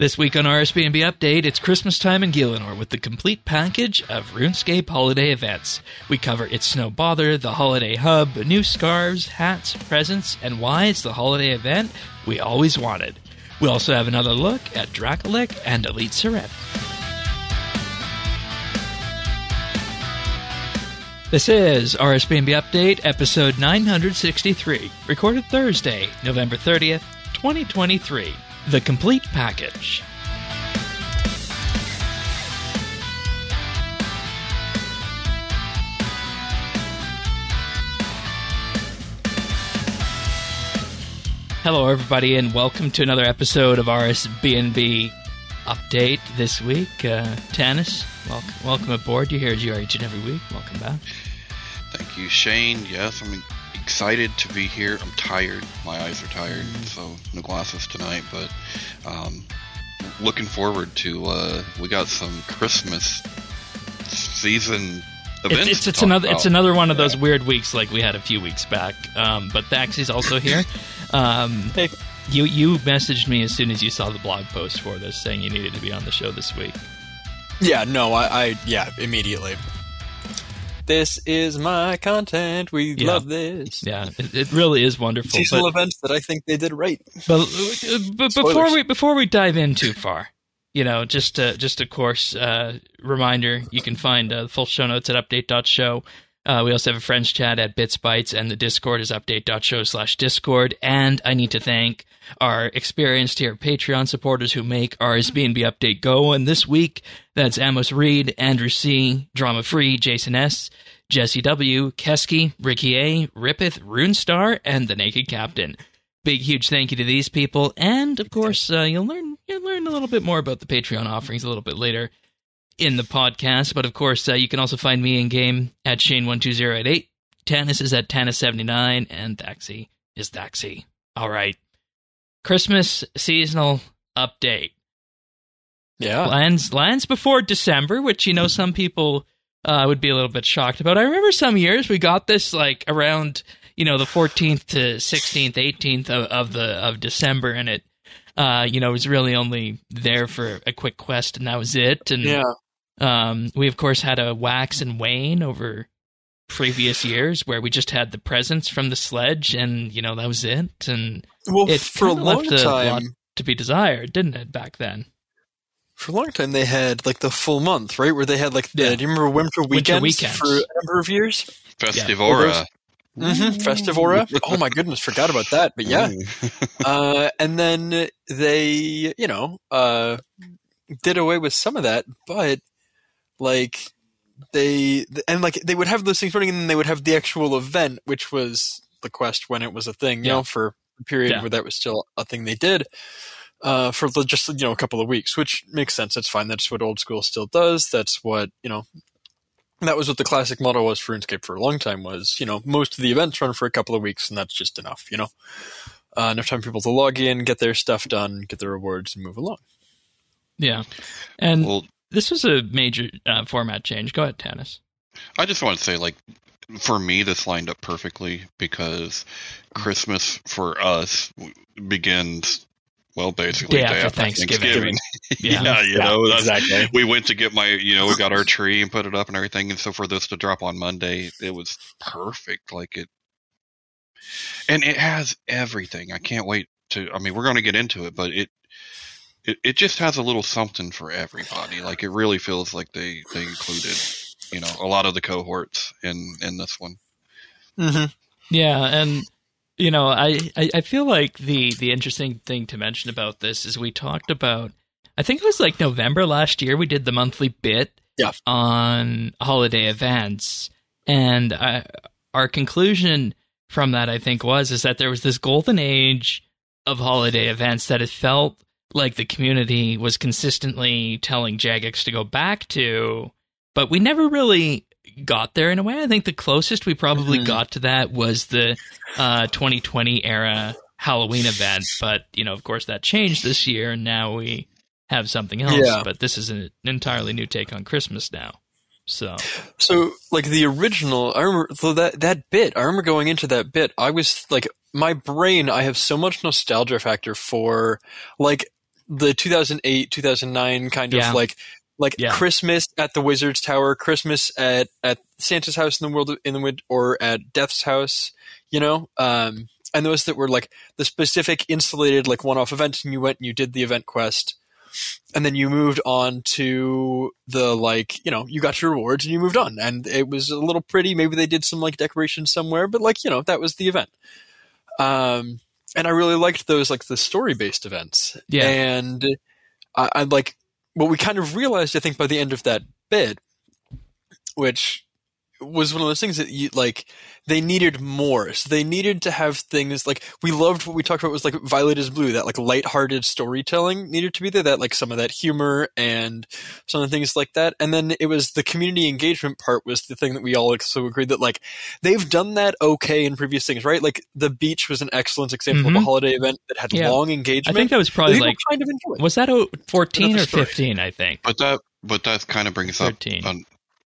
This week on RSB&B Update, it's Christmas time in Gielinor with the complete package of RuneScape holiday events. We cover It's Snow Bother, the Holiday Hub, new scarves, hats, presents, and why it's the holiday event we always wanted. We also have another look at Dracolich and Elite Seren. This is RSB&B Update, episode 963, recorded Thursday, November 30th, 2023. The complete package. Hello, everybody, and welcome to another episode of RSB&B Update this week. Tanis, welcome aboard. You're here as you are each and every week. Welcome back. Thank you, Shane. Yes, I'm excited to be here. I'm tired. My eyes are tired, so no glasses tonight. But looking forward to. We got some Christmas season events. It's another one of those weird weeks like we had a few weeks back. But Thaxie's also here. Hey. You messaged me as soon as you saw the blog post for this, saying you needed to be on the show this week. Yeah, no, I immediately. This is my content. We love this. Yeah, it really is wonderful. Seasonal events that I think they did right. But before we dive in too far, just a course reminder, you can find the full show notes at update.show. We also have a friends chat at Bits Bytes, and the Discord is update.show/Discord. And I need to thank our experienced here Patreon supporters who make RSB&B Update go. And this week, that's Amos Reed, Andrew C., Drama Free, Jason S., Jesse W., Kesky, Ricky A., Rippeth, Runestar, and The Naked Captain. Big, huge thank you to these people. And, of course, you'll learn a little bit more about the Patreon offerings a little bit later in the podcast. But, of course, you can also find me in-game at Shane12088. Tanis is at Tanis79, and Thaxie is Thaxie. All right. Christmas seasonal update. Yeah. Lands before December, which, some people would be a little bit shocked about. I remember some years we got this, like, around, the 14th to 16th, 18th of December, and it, was really only there for a quick quest, and that was it. And we, of course, had a wax and wane over previous years where we just had the presents from the sledge, and, that was it. And it for a long left time, a lot to be desired, didn't it, back then? For a long time, they had, like, the full month, right? Where they had, like, do you remember Winter Weekends for a number of years? Festivora. Festivora. Oh, my goodness, forgot about that. But yeah. And then they, did away with some of that, but, like, they would have those things running, and then they would have the actual event, which was the quest when it was a thing, for a period where that was still a thing they did. For just, a couple of weeks, which makes sense. That's fine. That's what old school still does. That's what, that was what the classic model was for RuneScape for a long time was, most of the events run for a couple of weeks, and that's just enough, enough time for people to log in, get their stuff done, get their rewards, and move along. Yeah. And this was a major format change. Go ahead, Tanis. I just want to say, like, for me, this lined up perfectly because Christmas for us begins, well, basically day after Thanksgiving. Exactly. We went to get we got our tree and put it up and everything, and so for this to drop on Monday, it was perfect. And it has everything. I can't wait to. I mean, we're going to get into it, but it just has a little something for everybody. Like, it really feels like they included, a lot of the cohorts in this one. Mm-hmm. Yeah, and I feel like the interesting thing to mention about this is we talked about, I think it was like November last year, we did the monthly bit on holiday events, and our conclusion from that, I think, is that there was this golden age of holiday events that it felt like the community was consistently telling Jagex to go back to, but we never really got there in a way. I think the closest we probably got to that was the 2020 era Halloween event, but of course that changed this year, and now we have something else. But this is an entirely new take on Christmas now. So like the original, I remember that bit. I remember going into that bit. I was like, my brain. I have so much nostalgia factor for like the 2008, 2009 kind of like Christmas at the Wizard's Tower, Christmas at Santa's house in the wind, or at Death's house, and those that were like the specific insulated like one-off event, and you went and you did the event quest, and then you moved on to the like, you got your rewards and you moved on, and it was a little pretty. Maybe they did some like decorations somewhere, but like, that was the event. And I really liked those, like the story-based events. Yeah. And I like what we kind of realized, I think, by the end of that bit, which was one of those things that they needed more. So they needed to have things like, we loved what we talked about was like Violet is Blue, that like lighthearted storytelling needed to be there, that like some of that humor and some of the things like that. And then it was the community engagement part was the thing that we all also agreed that like they've done that okay in previous things, right? Like the beach was an excellent example of a holiday event that had long engagement. I think that was probably like, kind of was that 14 or 15, I think. But that kind of brings 13. Up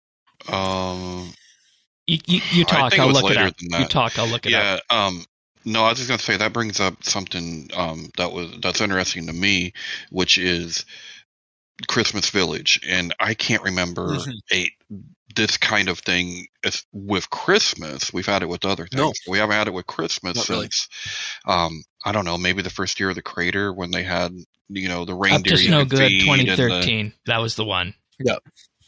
You talk. I'll look it up. You talk. I'll look it up. Yeah. No, I was just going to say that brings up something that's interesting to me, which is Christmas Village, and I can't remember this kind of thing with Christmas. We've had it with other things. No. We haven't had it with Christmas since I don't know, maybe the first year of the Crater when they had the reindeer. Up Just No Good 2013. That was the one. Yeah.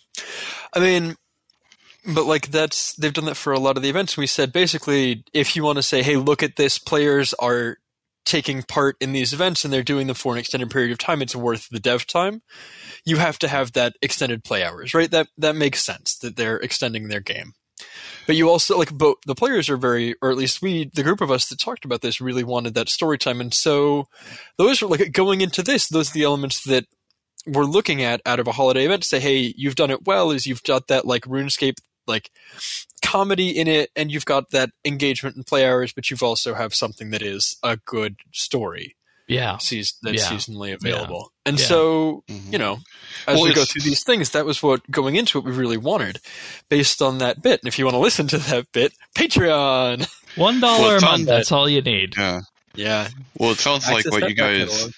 I mean. But like they've done that for a lot of the events. We said basically, if you want to say, hey, look at this, players are taking part in these events and they're doing them for an extended period of time, it's worth the dev time. You have to have that extended play hours, right? That makes sense that they're extending their game. But you also both the players are very, or at least the group of us that talked about this really wanted that story time. And so those are like going into this, those are the elements that we're looking at out of a holiday event to say, hey, you've done it well, is you've got that like RuneScape like comedy in it, and you've got that engagement and play hours, but you've also have something that is a good story. Yeah. Seasonally available. Yeah. And so, as we go through these things, that was what going into it we really wanted based on that bit. And if you want to listen to that bit, Patreon. $1 a month, that's all you need. Yeah. Yeah. Well, it sounds like what you guys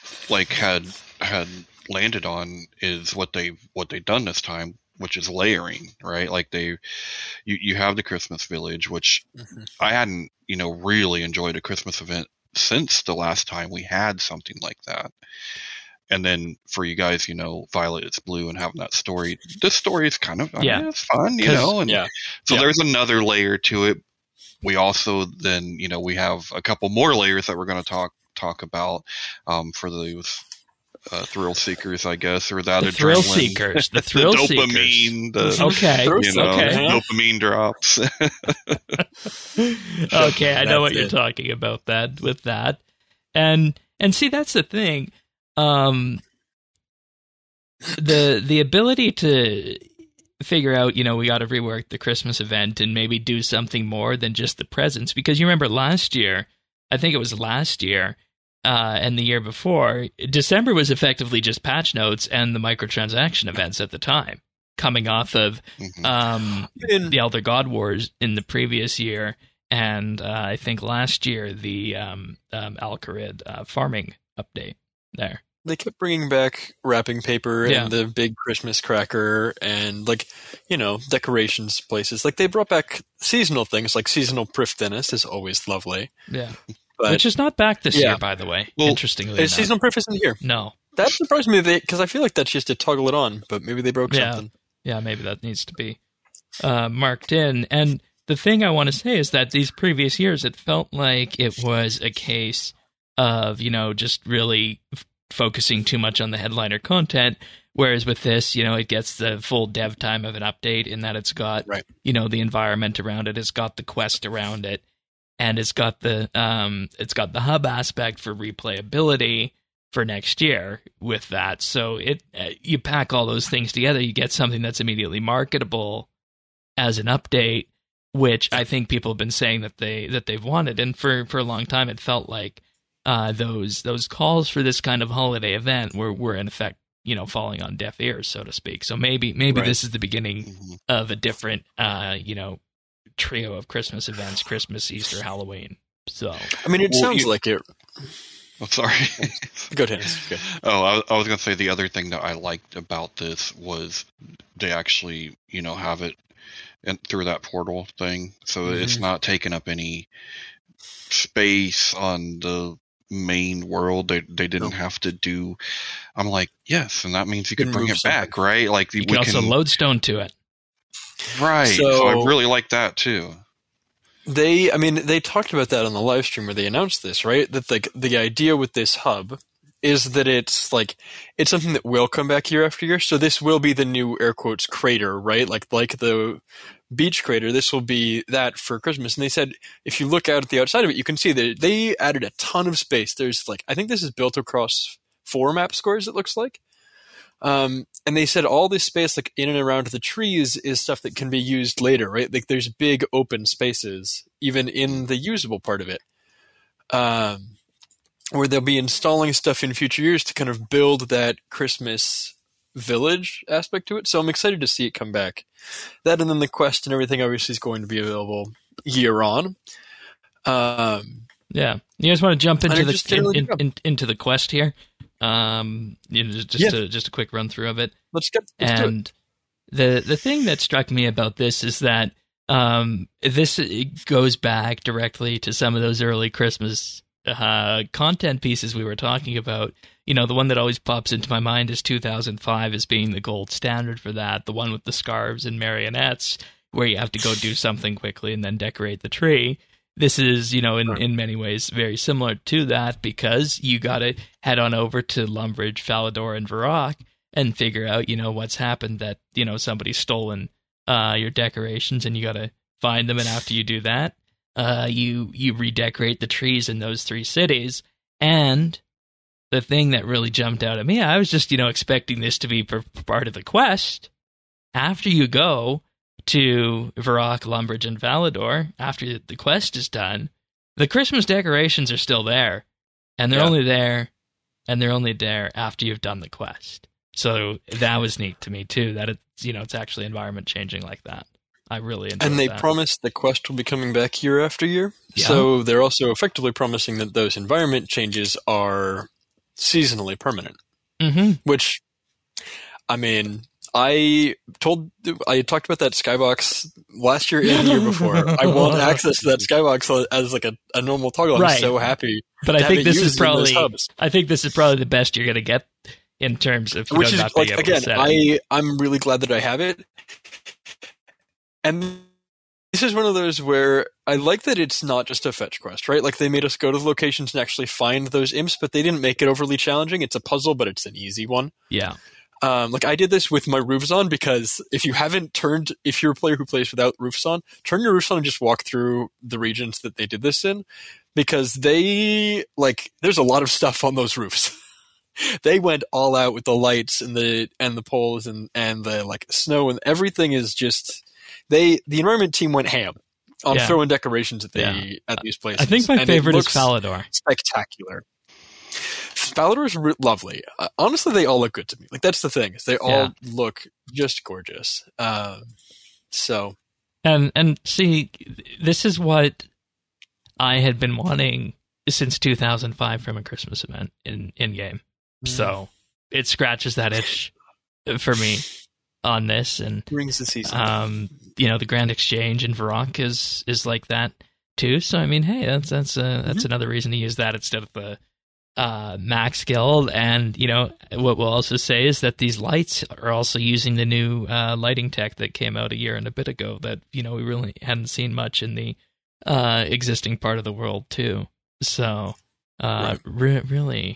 had landed on is what they've done this time, which is layering, right? Like you have the Christmas Village, which I hadn't, really enjoyed a Christmas event since the last time we had something like that. And then for you guys, Violet is Blue and having that story, this story is kind of, it's fun, So there's another layer to it. We also then, we have a couple more layers that we're going to talk about for those thrill seekers, I guess, or that the thrill seekers, the thrill dopamine, seekers. Dopamine drops. Okay, I know what you're talking about with that, and see, that's the thing, the ability to figure out, we got to rework the Christmas event and maybe do something more than just the presents, because you remember last year, I think it was last year. And the year before, December was effectively just patch notes and the microtransaction events at the time, coming off of the Elder God Wars in the previous year, and I think last year the Al-Kharid farming update there. They kept bringing back wrapping paper and the big Christmas cracker and, decorations places. Like, they brought back seasonal things, like seasonal Prifddinas is always lovely. Yeah. Which is not back this year, by the way. Well, interestingly enough. Seasonal Prif isn't here. No. That surprised me, because I feel like that's just to toggle it on, but maybe they broke something. Yeah, maybe that needs to be marked in. And the thing I want to say is that these previous years, it felt like it was a case of, just really focusing too much on the headliner content, whereas with this, it gets the full dev time of an update in that it's got, the environment around it, it's got the quest around it, and it's got the hub aspect for replayability for next year with that. So you pack all those things together, you get something that's immediately marketable as an update, which I think people have been saying that they've wanted. And for a long time, it felt like those calls for this kind of holiday event were in effect, falling on deaf ears, so to speak. So maybe this is the beginning of a different, trio of Christmas events: Christmas, Easter, Halloween. So I mean, it sounds like it. Oh, sorry. Go ahead. Okay. Oh, I was going to say the other thing that I liked about this was they actually, have it through that portal thing. So it's not taking up any space on the main world. They didn't have to do. I'm like, yes, and that means you can bring it back, right? Like you can also lodestone to it, right? So I really like that too. They talked about that on the live stream where they announced this, right? That the idea with this hub is that it's something that will come back year after year. So this will be the new air quotes crater, right? Like the beach crater. This will be that for Christmas. And they said if you look out at the outside of it, you can see that they added a ton of space. There's I think this is built across 4 map squares. It looks like. And they said all this space in and around the trees is stuff that can be used later, right? Like there's big open spaces even in the usable part of it, where they'll be installing stuff in future years to kind of build that Christmas village aspect to it. So I'm excited to see it come back. That and then the quest and everything obviously is going to be available year on. Yeah, you guys want to jump into the quest here? Just a quick run through of it. Let's and the thing that struck me about this is that this goes back directly to some of those early Christmas content pieces we were talking about. The one that always pops into my mind is 2005 as being the gold standard for that. The one with the scarves and marionettes, where you have to go do something quickly and then decorate the tree. This is, in many ways very similar to that, because you got to head on over to Lumbridge, Falador, and Varrock and figure out, what's happened, that, somebody's stolen your decorations, and you got to find them. And after you do that, you redecorate the trees in those 3 cities. And the thing that really jumped out at me, I was just, expecting this to be part of the quest. After you go to Varrock, Lumbridge, and Falador, after the quest is done, the Christmas decorations are still there, and they're only there after you've done the quest. So that was neat to me too, that it's actually environment changing like that. I really enjoyed that. And they promised the quest will be coming back year after year. Yeah. So they're also effectively promising that those environment changes are seasonally permanent. Which, I talked about that skybox last year and the year before. I want access to that skybox as a normal toggle. I'm so happy. But I think this is probably the best you're going to get in terms of not being able to set it. I'm really glad that I have it. And this is one of those where I like that it's not just a fetch quest, right? Like they made us go to the locations and actually find those imps, but they didn't make it overly challenging. It's a puzzle, but it's an easy one. Yeah. I did this with my roofs on, because if you're a player who plays without roofs on, turn your roofs on and just walk through the regions that they did this in, because there's a lot of stuff on those roofs. They went all out with the lights and the poles and the snow, and everything is just, the environment team went ham on throwing decorations at these places. I think my favorite is Falador. Spectacular. Falador is lovely. Honestly, they all look good to me. That's the thing. They all look just gorgeous. So, and see, this is what I had been wanting since 2005 from a Christmas event in game. So it scratches that itch for me on this, and brings the season. The Grand Exchange in Varrock is like that too. So hey, that's another reason to use that instead of the Max Guild. And what we'll also say is that these lights are also using the new lighting tech that came out a year and a bit ago that we really hadn't seen much in the existing part of the world too. So really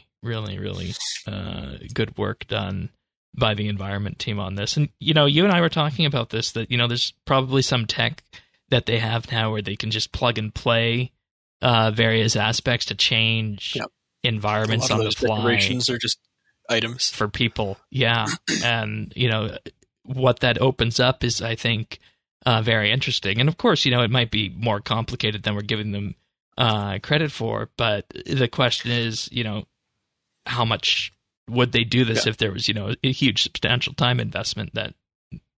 good work done by the environment team on this. And you and I were talking about this, that there's probably some tech that they have now where they can just plug and play various aspects to change environments on the fly. Decorations are just items for people. Yeah. And what that opens up is, I think, very interesting. And of course, it might be more complicated than we're giving them credit for, but the question is, how much would they do this if there was, a huge substantial time investment that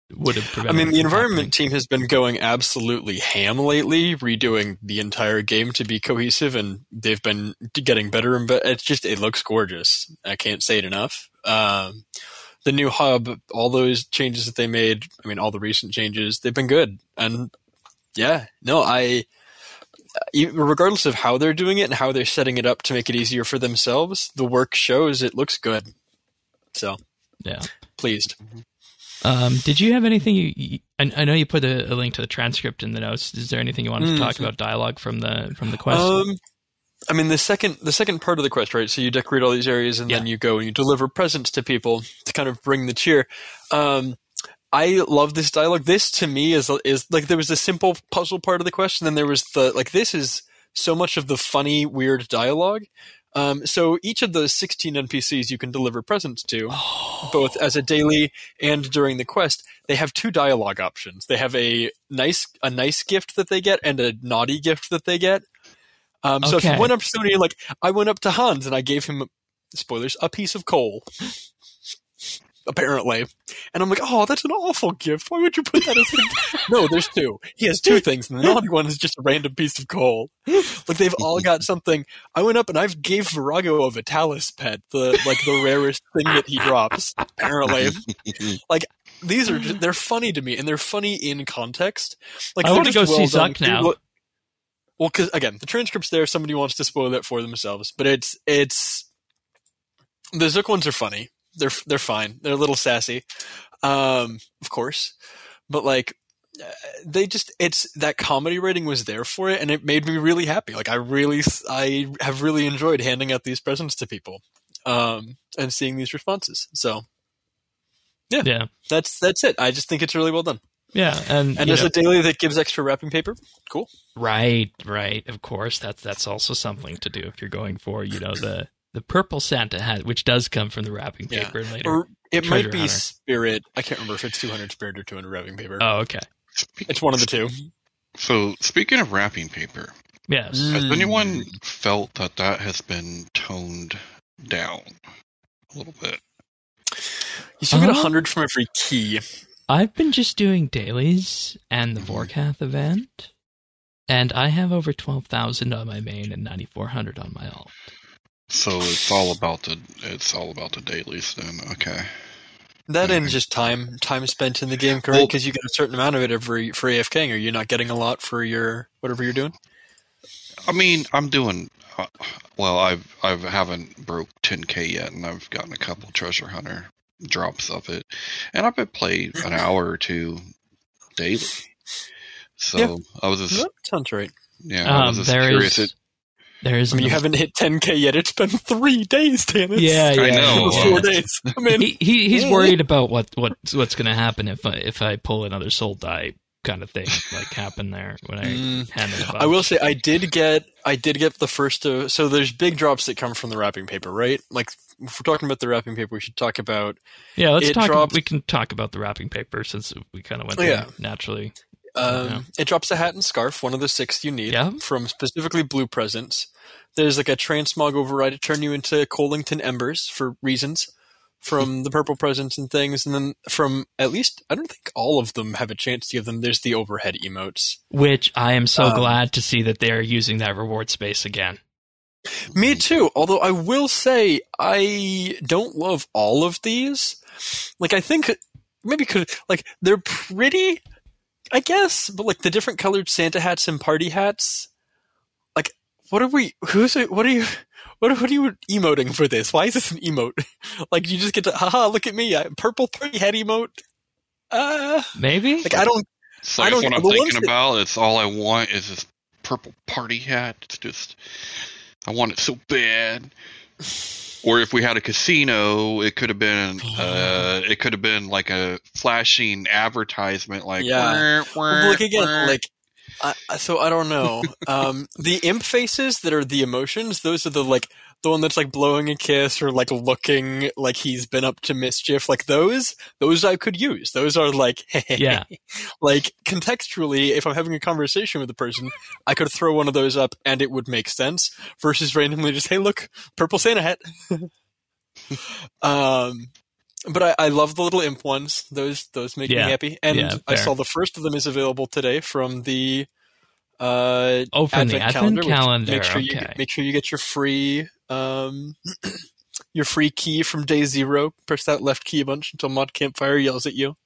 would have prevented. I mean, the environment team has been going absolutely ham lately, redoing the entire game to be cohesive, and they've been getting better and better. It looks gorgeous. I can't say it enough. The new hub, all those changes that they made, I mean, all the recent changes, they've been good. And yeah, no, regardless of how they're doing it and how they're setting it up to make it easier for themselves, the work shows it looks good. So, yeah, pleased. Did you have anything? I know you put a link to the transcript in the notes. Is there anything you wanted to talk about dialogue from the quest? I mean, the second part of the quest, right? So you decorate all these areas, and then you go and you deliver presents to people to kind of bring the cheer. I love this dialogue. This to me is like, there was a simple puzzle part of the quest, and then there was this is so much of the funny, weird dialogue. So each of those 16 NPCs you can deliver presents to, both as a daily and during the quest. They have 2 dialogue options. They have a nice gift that they get and a naughty gift that they get. So if you went up to somebody, like, I went up to Hans and I gave him, spoilers, a piece of coal. Apparently. And I'm like, oh, that's an awful gift. Why would you put that as a gift? No, there's 2. He has 2 things, and the naughty one is just a random piece of coal. Like, they've all got something. I went up and I gave Virago a Vitalis pet, the rarest thing that he drops, apparently. Like, they're funny to me, and they're funny in context. Like, I want to go see Zuck now. Well, because, again, the transcript's there. Somebody wants to spoil that for themselves. But it's the Zook ones are funny. They're fine. They're a little sassy, of course. But, like, it's that comedy rating was there for it, and it made me really happy. Like, I have really enjoyed handing out these presents to people, and seeing these responses. So, yeah. That's it. I just think it's really well done. Yeah, and there's a daily that gives extra wrapping paper. Cool. Right. Of course, that's also something to do if you're going for the purple Santa hat, which does come from the wrapping paper later. Or it might be Hunter. Spirit. I can't remember if it's 200 Spirit or 200 wrapping paper. Oh, okay. It's one of the 2. So, speaking of wrapping paper, yes, has anyone felt that has been toned down a little bit? You still get 100 from every key. I've been just doing dailies and the Vorkath event, and I have over 12,000 on my main and 9,400 on my alt. So it's all about the dailies then. Okay. That and just time spent in the game, correct? Because you get a certain amount of it for AFKing. Are you not getting a lot for your whatever you're doing? I mean, I'm doing well. I haven't broke 10K yet, and I've gotten a couple treasure hunter drops of it, and I've been playing an hour or 2 daily. So I was just that sounds right. Yeah, I was just curious. I mean, you haven't hit 10K yet. It's been 3 days, Tannis. Yeah. I know. 4 days. I mean, he's worried about what's going to happen if I pull another soul die kind of thing like happen there when I hand it up. I will say I did get the first. So there's big drops that come from the wrapping paper, right? Like, if we're talking about the wrapping paper, we should talk about. Yeah, let's talk. We can talk about the wrapping paper since we kind of went there naturally. It drops a hat and scarf, one of the 6 you need, from specifically blue presents. There's like a transmog override to turn you into Colington Embers for reasons from the purple presents and things. And then from at least, I don't think all of them have a chance to give them, there's the overhead emotes. Which I am so glad to see that they're using that reward space again. Me too, although I will say I don't love all of these. Like, I think maybe they're pretty, I guess, but like the different colored Santa hats and party hats, like, what are you emoting for this? Why is this an emote? Like, you just get to, haha, look at me, purple party hat emote. Maybe? Like, I don't. So I don't. What I'm thinking about, it's all I want is this purple party hat. It's just, I want it so bad. Or if we had a casino, it could have been like a flashing advertisement, like Look again, like. So I don't know. The imp faces that are the emotions, those are the one that's like blowing a kiss or like looking like he's been up to mischief. Like those I could use. Those are like, like contextually, if I'm having a conversation with a person, I could throw one of those up and it would make sense versus randomly just, hey, look, purple Santa hat. But I love the little imp ones. Those make me happy. And I saw the first of them is available today from the from the Advent calendar. Make sure you get your free key from day 0. Press that left key a bunch until Mod Campfire yells at you.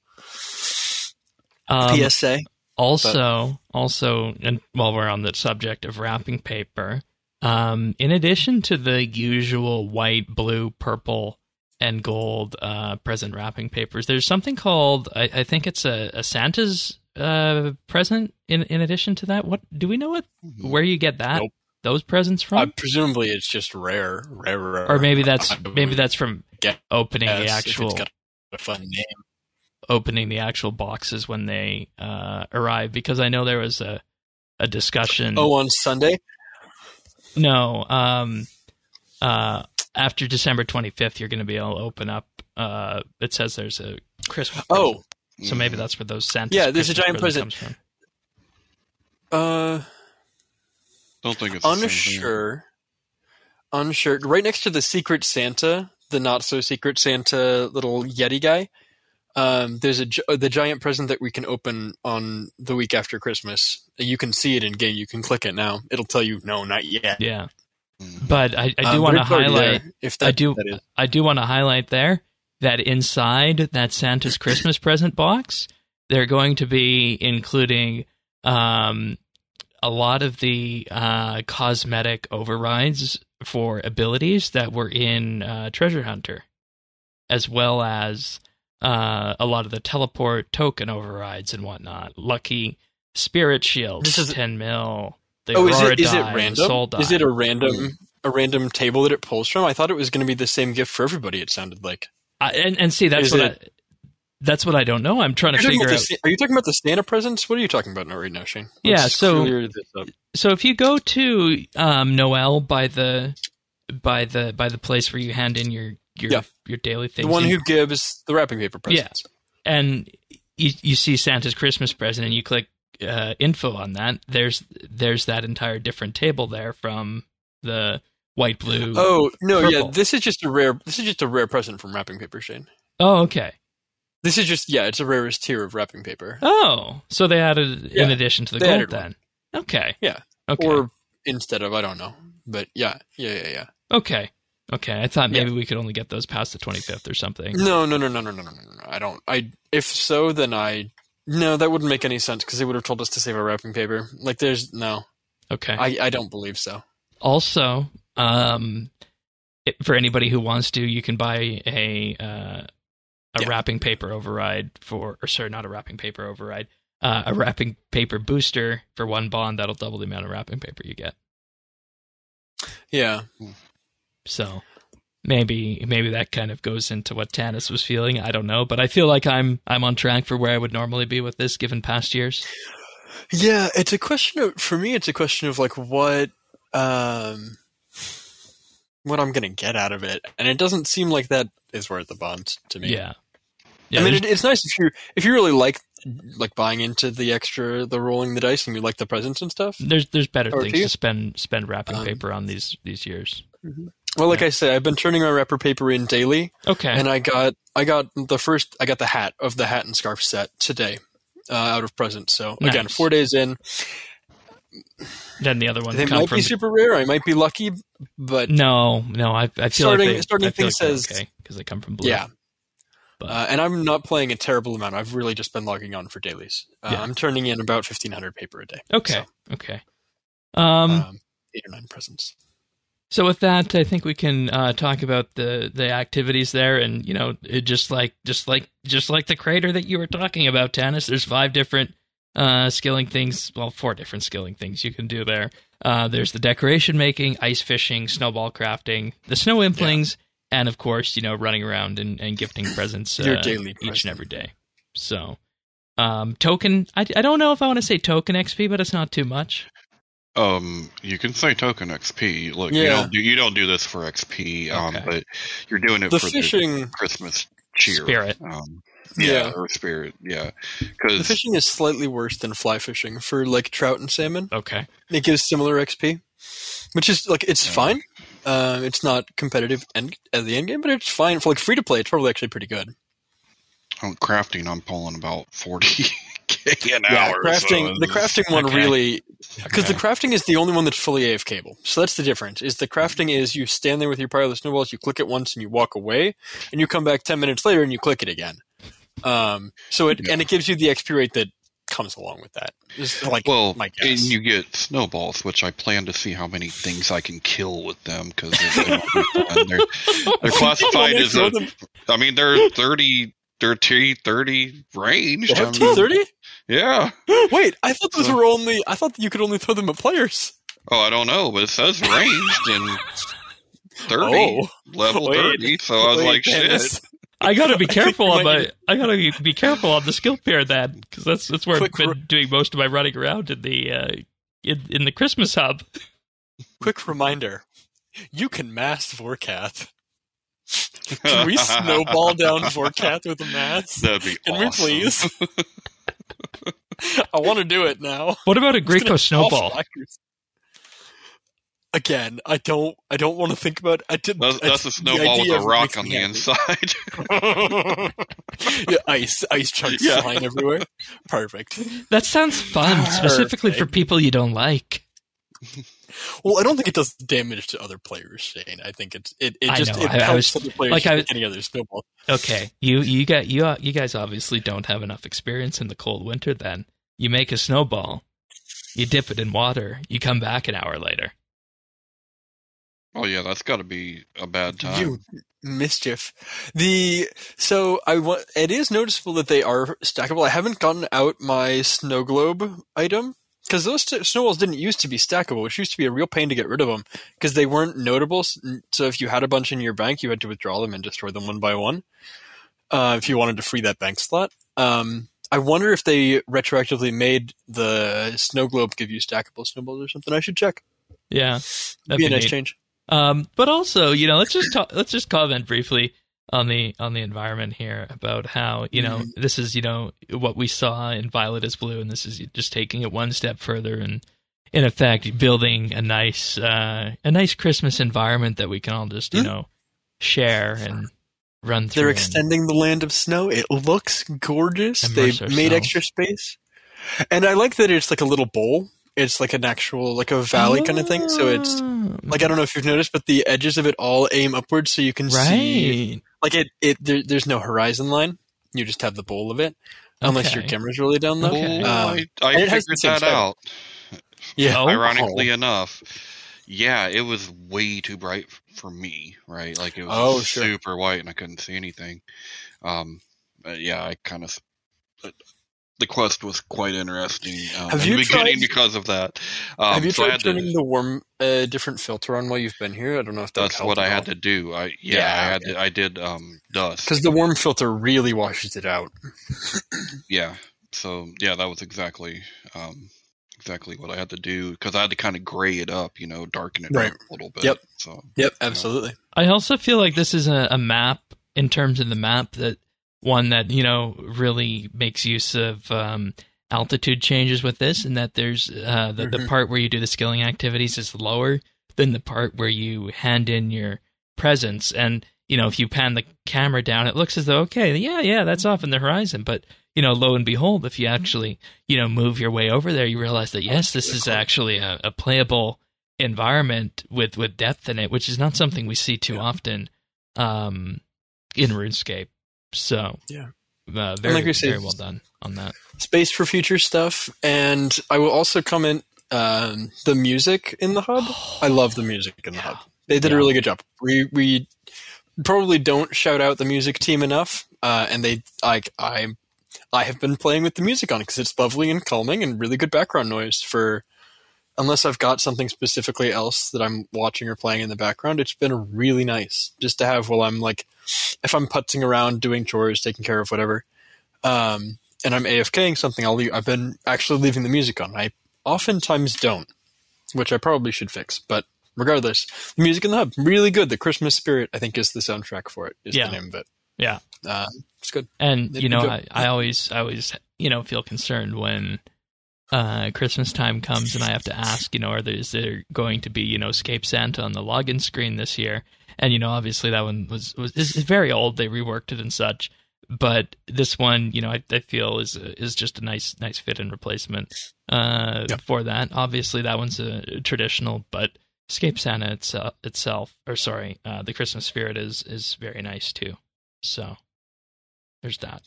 PSA. Also, and while we're on the subject of wrapping paper, in addition to the usual white, blue, purple, and gold present wrapping papers, there's something called, I think it's a Santa's present in addition to that. What do we know where you get that? Nope. Those presents from? Presumably it's just rare. Or maybe that's from opening the actual. It's got a fun name. Opening the actual boxes when they arrive, because I know there was a discussion. Oh, on Sunday? No, after December 25th, you're going to be able to open up. It says there's a Christmas. Oh, so maybe that's where those Santa's. Yeah, there's Christmas a giant present. Comes from. Don't think it's unsure. Right next to the Secret Santa, the not so Secret Santa little Yeti guy. There's the giant present that we can open on the week after Christmas. You can see it in game. You can click it now. It'll tell you no, not yet. Yeah, but I do want to highlight. I do want to highlight there that inside that Santa's Christmas present box, they're going to be including a lot of the cosmetic overrides for abilities that were in Treasure Hunter, as well as a lot of the teleport token overrides and whatnot. Lucky Spirit Shield, 10 mil. The Aurora is it die, random? Soul die. Is it a random table that it pulls from? I thought it was going to be the same gift for everybody. It sounded like. And see, that's what I don't know. I'm trying to figure out. Are you talking about the Santa presents? What are you talking about right now, Shane? So if you go to Noel by the place where you hand in your daily things, the one who gives the wrapping paper presents, and you see Santa's Christmas present, and you click info on that. There's that entire different table there from the white, blue. Oh no, purple. yeah, this is just a rare present from wrapping paper, Shane. Oh, okay. This is just, it's a rarest tier of wrapping paper. Oh, so they added in addition to the gold then. One. Okay. Yeah. Okay. Or instead of, I don't know. But yeah. Okay. I thought maybe we could only get those past the 25th or something. No. I don't. If so, then no, that wouldn't make any sense because they would have told us to save our wrapping paper. Like there's, no. Okay. I don't believe so. Also, for anybody who wants to, you can buy a wrapping paper override not a wrapping paper override, a wrapping paper booster for 1 bond. That'll double the amount of wrapping paper you get. Yeah. So maybe that kind of goes into what Tanis was feeling. I don't know, but I feel like I'm on track for where I would normally be with this given past years. Yeah, it's a question of like what I'm going to get out of it, and it doesn't seem like that is worth the bonds to me. Yeah, I mean, it's nice if you really like buying into the rolling the dice and you like the presents and stuff. There's better things to spend wrapping paper on these years. Mm-hmm. Well, like I say, I've been turning my wrapper paper in daily. Okay, and I got the hat of the hat and scarf set today out of presents. So again, 4 days in. Then the other one might be super rare. I might be lucky, but no. I feel starting thing says okay because they come from Blue. Yeah, and I'm not playing a terrible amount. I've really just been logging on for dailies. I'm turning in about 1,500 paper a day. Okay. So, okay. 8 or 9 presents. So with that, I think we can talk about the activities there, and just like the crater that you were talking about, Tanis. There's 5 different skilling things. Well, 4 different skilling things you can do there. There's the decoration making, ice fishing, snowball crafting, the snow implings, and of course, running around and gifting presents your daily each and every day. So, token. I don't know if I want to say token XP, but it's not too much. You can say token XP. Look, you don't do this for XP, but you're doing it for the Christmas cheer. Spirit. Or spirit, because the fishing is slightly worse than fly fishing for trout and salmon. Okay, it gives similar XP, which is it's fine, It's not competitive at the end game, but it's fine for like free to play. It's probably actually pretty good. Crafting, I'm pulling about 40k an hour. The crafting one really, because the crafting is the only one that's fully AFK-able. So that's the difference. Is the crafting is you stand there with your pile of snowballs, you click it once, and you walk away, and you come back 10 minutes later and you click it again. And it gives you the XP rate that comes along with that. My guess. And you get snowballs, which I plan to see how many things I can kill with them because they're classified as they're 30. They're T30 ranged. T30? Yeah. Wait, I thought those were only. I thought that you could only throw them at players. Oh, I don't know, but it says ranged in 30, level 30. So I was like, shit. I gotta be careful on the skill pair then, because that's where I've been doing most of my running around in the Christmas hub. Quick reminder: you can mass Vorkath. Can we snowball down Vorkath with a mass? That'd be awesome. Can we please? I want to do it now. What about a Greco snowball? Again, I don't want to think about. That's a snowball with a rock on the inside. Yeah, ice chunks flying everywhere. Perfect. That sounds fun, specifically for people you don't like. Well, I don't think it does damage to other players, Shane. I think it helps other players any other snowball. Okay, you guys obviously don't have enough experience in the cold winter. Then you make a snowball, you dip it in water, you come back an hour later. Oh yeah, that's got to be a bad time. You mischief. It is noticeable that they are stackable. I haven't gotten out my snow globe item. Because those snowballs didn't used to be stackable, which used to be a real pain to get rid of them, because they weren't notable. So if you had a bunch in your bank, you had to withdraw them and destroy them one by one, if you wanted to free that bank slot. I wonder if they retroactively made the snow globe give you stackable snowballs or something. I should check. Yeah, that'd be a nice change. But also, let's just comment briefly on the environment here about how this is what we saw in Violet is Blue, and this is just taking it one step further and in effect building a nice Christmas environment that we can all just share and run through. They're extending the land of snow. It looks gorgeous. They've made extra space, and I like that it's like a little bowl. It's like an actual, like a valley kind of thing. So it's like, I don't know if you've noticed, but the edges of it all aim upwards, so you can see. Like there's no horizon line. You just have the bowl of it, unless your camera's really down low. Okay. I figured that out. Yeah. Ironically enough, yeah, it was way too bright for me. Right, like it was super white and I couldn't see anything. Yeah, I kind of. The quest was quite interesting in the beginning because of that. Have you tried turning the warm different filter on while you've been here? I don't know if that's what I had to do. I did dust because the warm filter really washes it out. Yeah. So yeah, that was exactly what I had to do because I had to kind of gray it up, darken it up a little bit. Yep. So absolutely. I also feel like this is a map in terms of the map that. One that, really makes use of altitude changes with this, and that there's the part where you do the skilling activities is lower than the part where you hand in your presents. And, if you pan the camera down, it looks as though, okay, yeah, that's off in the horizon. But, lo and behold, if you actually, move your way over there, you realize that, yes, this is actually a playable environment with depth in it, which is not something we see too often in RuneScape. So, very well done on that. Space for future stuff, and I will also comment the music in the hub. I love the music in the hub. They did a really good job. We probably don't shout out the music team enough, and I have been playing with the music on it because it's lovely and calming and really good background noise for. Unless I've got something specifically else that I'm watching or playing in the background, it's been really nice just to have while I'm if I'm putzing around doing chores, taking care of whatever, and I'm AFKing something, I've been actually leaving the music on. I oftentimes don't, which I probably should fix. But regardless, the music in the hub, really good. The Christmas Spirit, I think, is the soundtrack for it, is the name of it. Yeah. It's good. And, I always feel concerned when Christmas time comes and I have to ask, is there going to be, Escape Santa on the login screen this year? And, obviously that one is very old. They reworked it and such. But this one, I feel is just a nice fit and replacement for that. Obviously that one's a traditional, but Escape Santa itself, the Christmas spirit is very nice too. So there's that.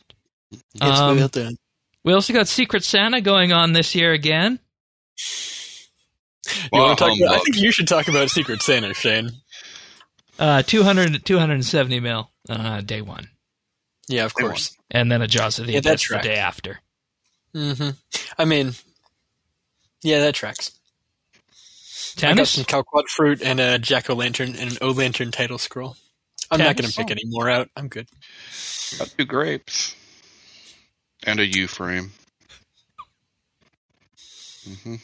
We also got Secret Santa going on this year again. I think you should talk about Secret Santa, Shane. 270 mil day one. Yeah, of course. And then a Jaws of the Abyss the day after. Mm-hmm. I mean, yeah, that tracks. Tennis? I got some Calquat fruit and a Jack-o'-lantern and an O-lantern title scroll. I'm not going to pick any more out. I'm good. Got 2 grapes. And a U-frame. Mm-hmm.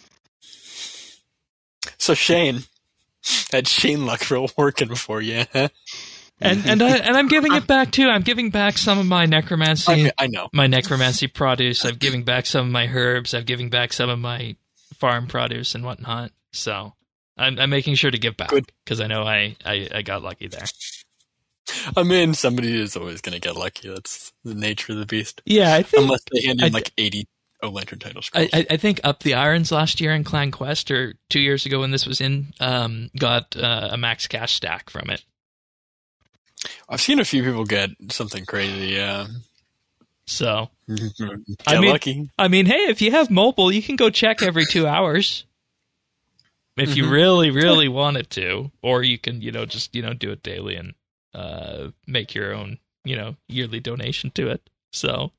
So Shane, that Shane Luckrell working for you, huh? And I'm giving it back too. I'm giving back some of my necromancy. I know my necromancy produce. I'm giving back some of my herbs. I'm giving back some of my farm produce and whatnot. So I'm making sure to give back because I know I got lucky there. I mean, somebody is always going to get lucky. That's the nature of the beast. Yeah, I think unless they hand in 80 O-Lantern title scrolls. I think Up the Irons last year in Clan Quest, or 2 years ago when this was in, got a max cash stack from it. I've seen a few people get something crazy, yeah. So, lucky. I mean, hey, if you have mobile, you can go check every 2 hours. If you really, really wanted to. Or you can, just, do it daily and make your own, yearly donation to it. So,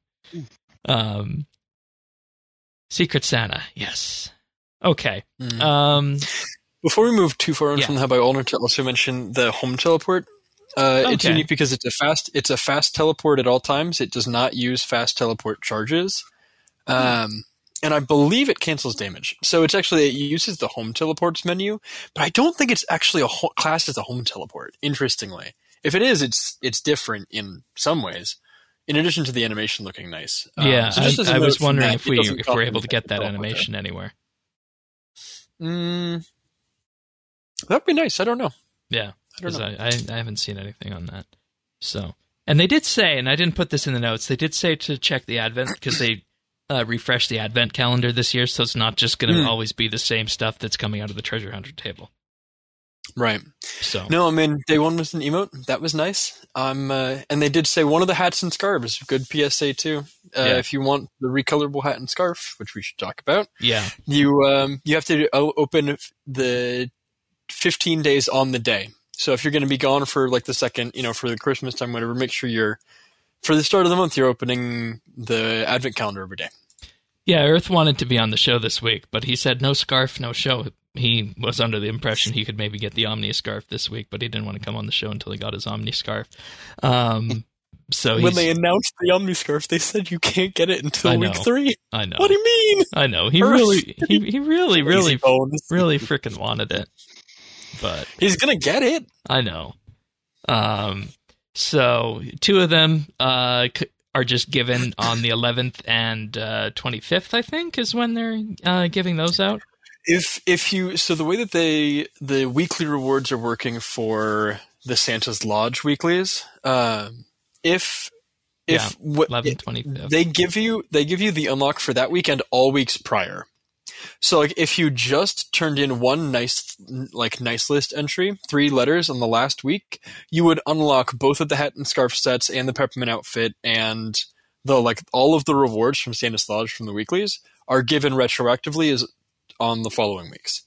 Secret Santa, yes. Okay. Before we move too far on from the Hub, I wanted to also mention the home teleport. It's unique because it's a fast teleport at all times. It does not use fast teleport charges. And I believe it cancels damage. So it uses the home teleports menu, but I don't think it's actually classed as a home teleport, interestingly. If it is, it's different in some ways, in addition to the animation looking nice. Yeah, so I was wondering if we're able to get that animation anywhere. That'd be nice. I don't know. Yeah, because I haven't seen anything on that. So, and they did say, and I didn't put this in the notes, they did say to check the Advent, because they refreshed the Advent calendar this year, so it's not just going to always be the same stuff that's coming out of the Treasure Hunter table. Right. So no, I mean, day one was an emote. That was nice. And they did say one of the hats and scarves. Good PSA too. If you want the recolorable hat and scarf, which we should talk about. Yeah. You have to open the 15 days on the day. So if you're going to be gone for like the second, for the Christmas time, whatever, make sure for the start of the month, you're opening the Advent calendar every day. Yeah, Earth wanted to be on the show this week, but he said no scarf, no show. He was under the impression he could maybe get the Omni scarf this week, but he didn't want to come on the show until he got his Omni scarf. So when they announced the Omni scarf, they said you can't get it until week 3. I know. What do you mean? I know. He really freaking wanted it. But he's gonna get it. I know. So 2 of them are just given on the 11th and 25th, I think, is when they're giving those out. So the way that the weekly rewards are working for the Santa's Lodge weeklies, 11th, 25th. They give you the unlock for that week and all weeks prior. So like if you just turned in one nice list entry, 3 letters on the last week, you would unlock both of the hat and scarf sets and the peppermint outfit, and all of the rewards from Santa's Lodge from the weeklies are given retroactively as on the following weeks.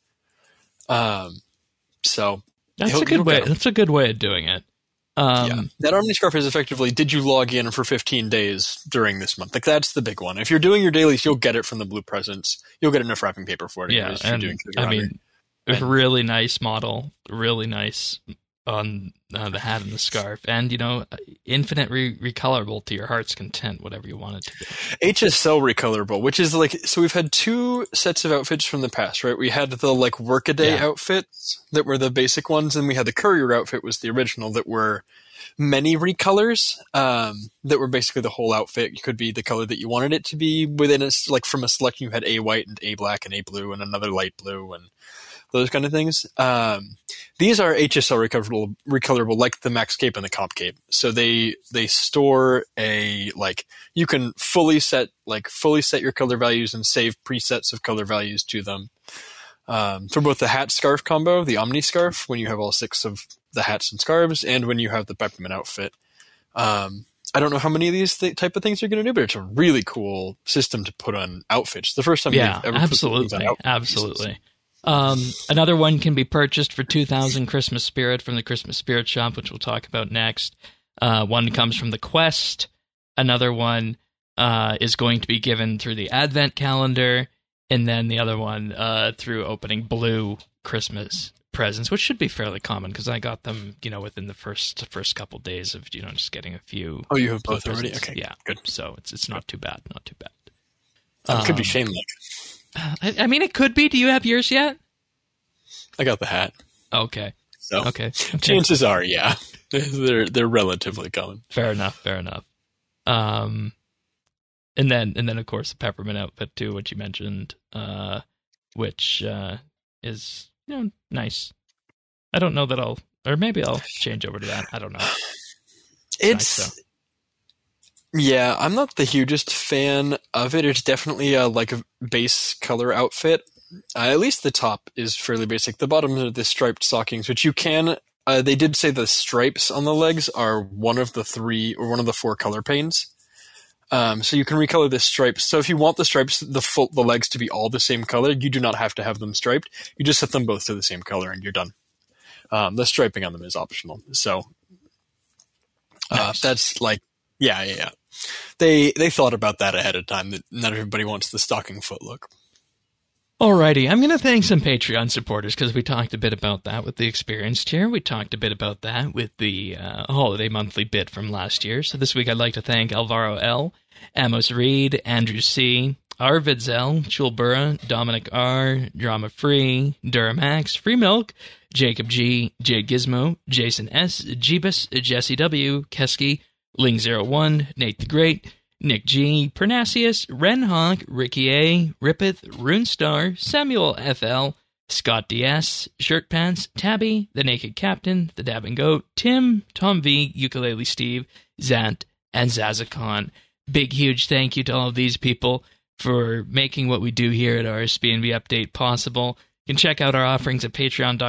So that's a good way. That's a good way of doing it. That Omni Scarf is effectively, did you log in for 15 days during this month? Like, that's the big one. If you're doing your dailies, you'll get it from the blue presents. You'll get enough wrapping paper for it. Yeah, and really nice model, really nice on the hat and the scarf, and infinite recolorable to your heart's content, whatever you want it to be. HSL recolorable, which is so we've had 2 sets of outfits from the past, right? We had the workaday outfits that were the basic ones, and we had the courier outfit was the original that were many recolors that were basically the whole outfit. It could be the color that you wanted it to be within a, like from a selection. You had A white and A black and A blue and another light blue and those kind of things. These are HSL recolorable like the Max Cape and the Comp Cape. So they store a, like, you can fully set your color values and save presets of color values to them. For both the hat scarf combo, the Omni scarf, when you have all 6 of the hats and scarves, and when you have the Peppermint outfit. I don't know how many of these type of things you're going to do, but it's a really cool system to put on outfits. The first time you've ever put things on outfits. Absolutely. Another one can be purchased for 2,000 Christmas Spirit from the Christmas Spirit shop, which we'll talk about next. One comes from the Quest. Another one is going to be given through the Advent calendar. And then the other one through opening blue Christmas presents, which should be fairly common because I got them, within the first couple days of, just getting a few. Oh, you have both already? Presents. Okay, yeah, good. So it's not too bad, not too bad. It could be Shane-like. I mean, it could be. Do you have yours yet? I got the hat. Okay. So okay. Chances are, yeah, they're relatively common. Fair enough. And then of course the Peppermint outfit too, which you mentioned, which is nice. I don't know that maybe I'll change over to that. I don't know. It's nice, yeah, I'm not the hugest fan of it. It's definitely like a base color outfit. At least the top is fairly basic. The bottom are the striped stockings, which you can. They did say the stripes on the legs are one of the 3 or one of the 4 color panes. So you can recolor the stripes. So if you want the stripes, the legs to be all the same color, you do not have to have them striped. You just set them both to the same color and you're done. The striping on them is optional. So nice. That's like, yeah. They thought about that ahead of time, that not everybody wants the stocking foot look. Alrighty, I'm going to thank some Patreon supporters because we talked a bit about that with the Experienced tier. We talked a bit about that with the holiday monthly bit from last year. So this week I'd like to thank Alvaro L., Amos Reed, Andrew C., Arvid Zell, Chulbura, Dominic R., Drama Free, Duramax, Free Milk, Jacob G., Jade Gizmo, Jason S., Jeebus, Jesse W., Kesky, Ling01, Nate the Great, Nick G., Pernasius, Ren Hawk, Ricky A., Rippeth, Runestar, Samuel FL, Scott DS, Shirt Pants, Tabby, The Naked Captain, The Dabbing Goat, Tim, Tom V., Ukulele Steve, Zant, and Zazakon. Big, huge thank you to all of these people for making what we do here at RSBNB Update possible. You can check out our offerings at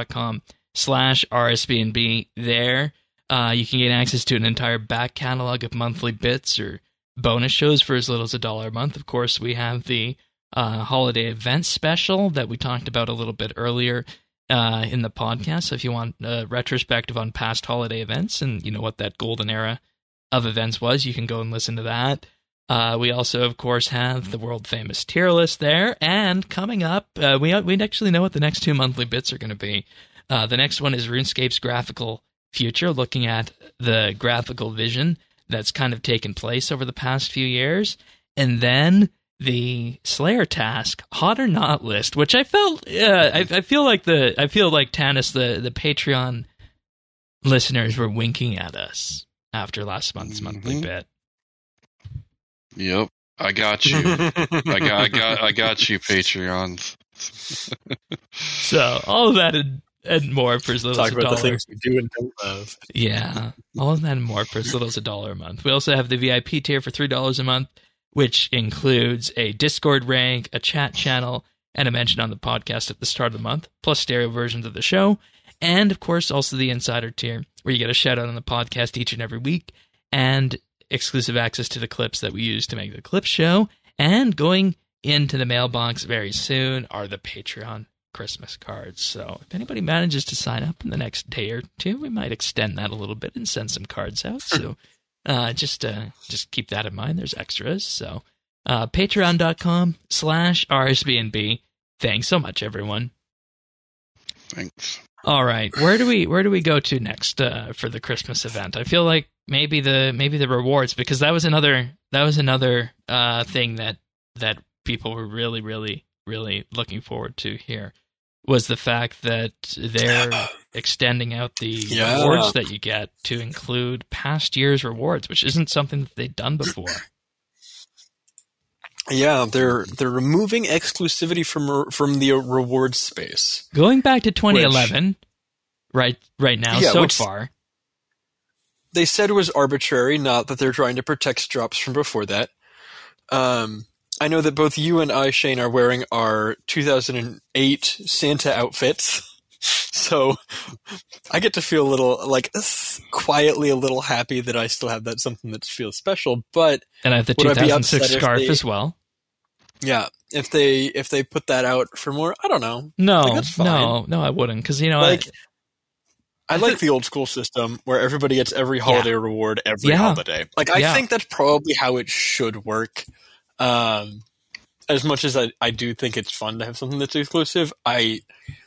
patreon.com/RSBNB there. You can get access to an entire back catalog of monthly bits or bonus shows for as little as $1 a month. Of course, we have the holiday event special that we talked about a little bit earlier in the podcast. So if you want a retrospective on past holiday events and what that golden era of events was, you can go and listen to that. We also, of course, have the world-famous tier list there. And coming up, we actually know what the next 2 monthly bits are going to be. The next one is RuneScape's graphical future, looking at the graphical vision that's kind of taken place over the past few years. And then the Slayer task, hot or not list, which I felt, I feel like Tanis, the Patreon listeners were winking at us after last month's monthly bit. Yep, I got you. I got you, Patreons. So all of that and more for as little as $1. Talk about the things we do and don't love. Yeah, all of that and more for as little as $1 a month. We also have the VIP tier for $3 a month, which includes a Discord rank, a chat channel, and a mention on the podcast at the start of the month, plus stereo versions of the show, and of course also the Insider tier, where you get a shout out on the podcast each and every week, and exclusive access to the clips that we use to make the clip show. And going into the mailbox very soon are the Patreon Christmas cards. So if anybody manages to sign up in the next day or two, we might extend that a little bit and send some cards out. So just keep that in mind. There's extras. So patreon.com/RSBNB. Thanks so much, everyone. Thanks. All right, where do we go to next for the Christmas event? I feel like maybe the rewards, because that was another thing that people were really looking forward to here, was the fact that extending out the rewards that you get to include past year's rewards, which isn't something that they've done before. Yeah, they're removing exclusivity from the reward space. Going back to 2011, right now, so far. They said it was arbitrary, not that they're trying to protect drops from before that. I know that both you and I, Shane, are wearing our 2008 Santa outfits. So I get to feel a little, like, quietly a little happy that I still have something that feels special. But and I have the 2006 scarf as well. Yeah, if they put that out for more, I don't know. No, I wouldn't, because I like the old school system where everybody gets every holiday reward every holiday. I think that's probably how it should work. As much as I do think it's fun to have something that's exclusive, I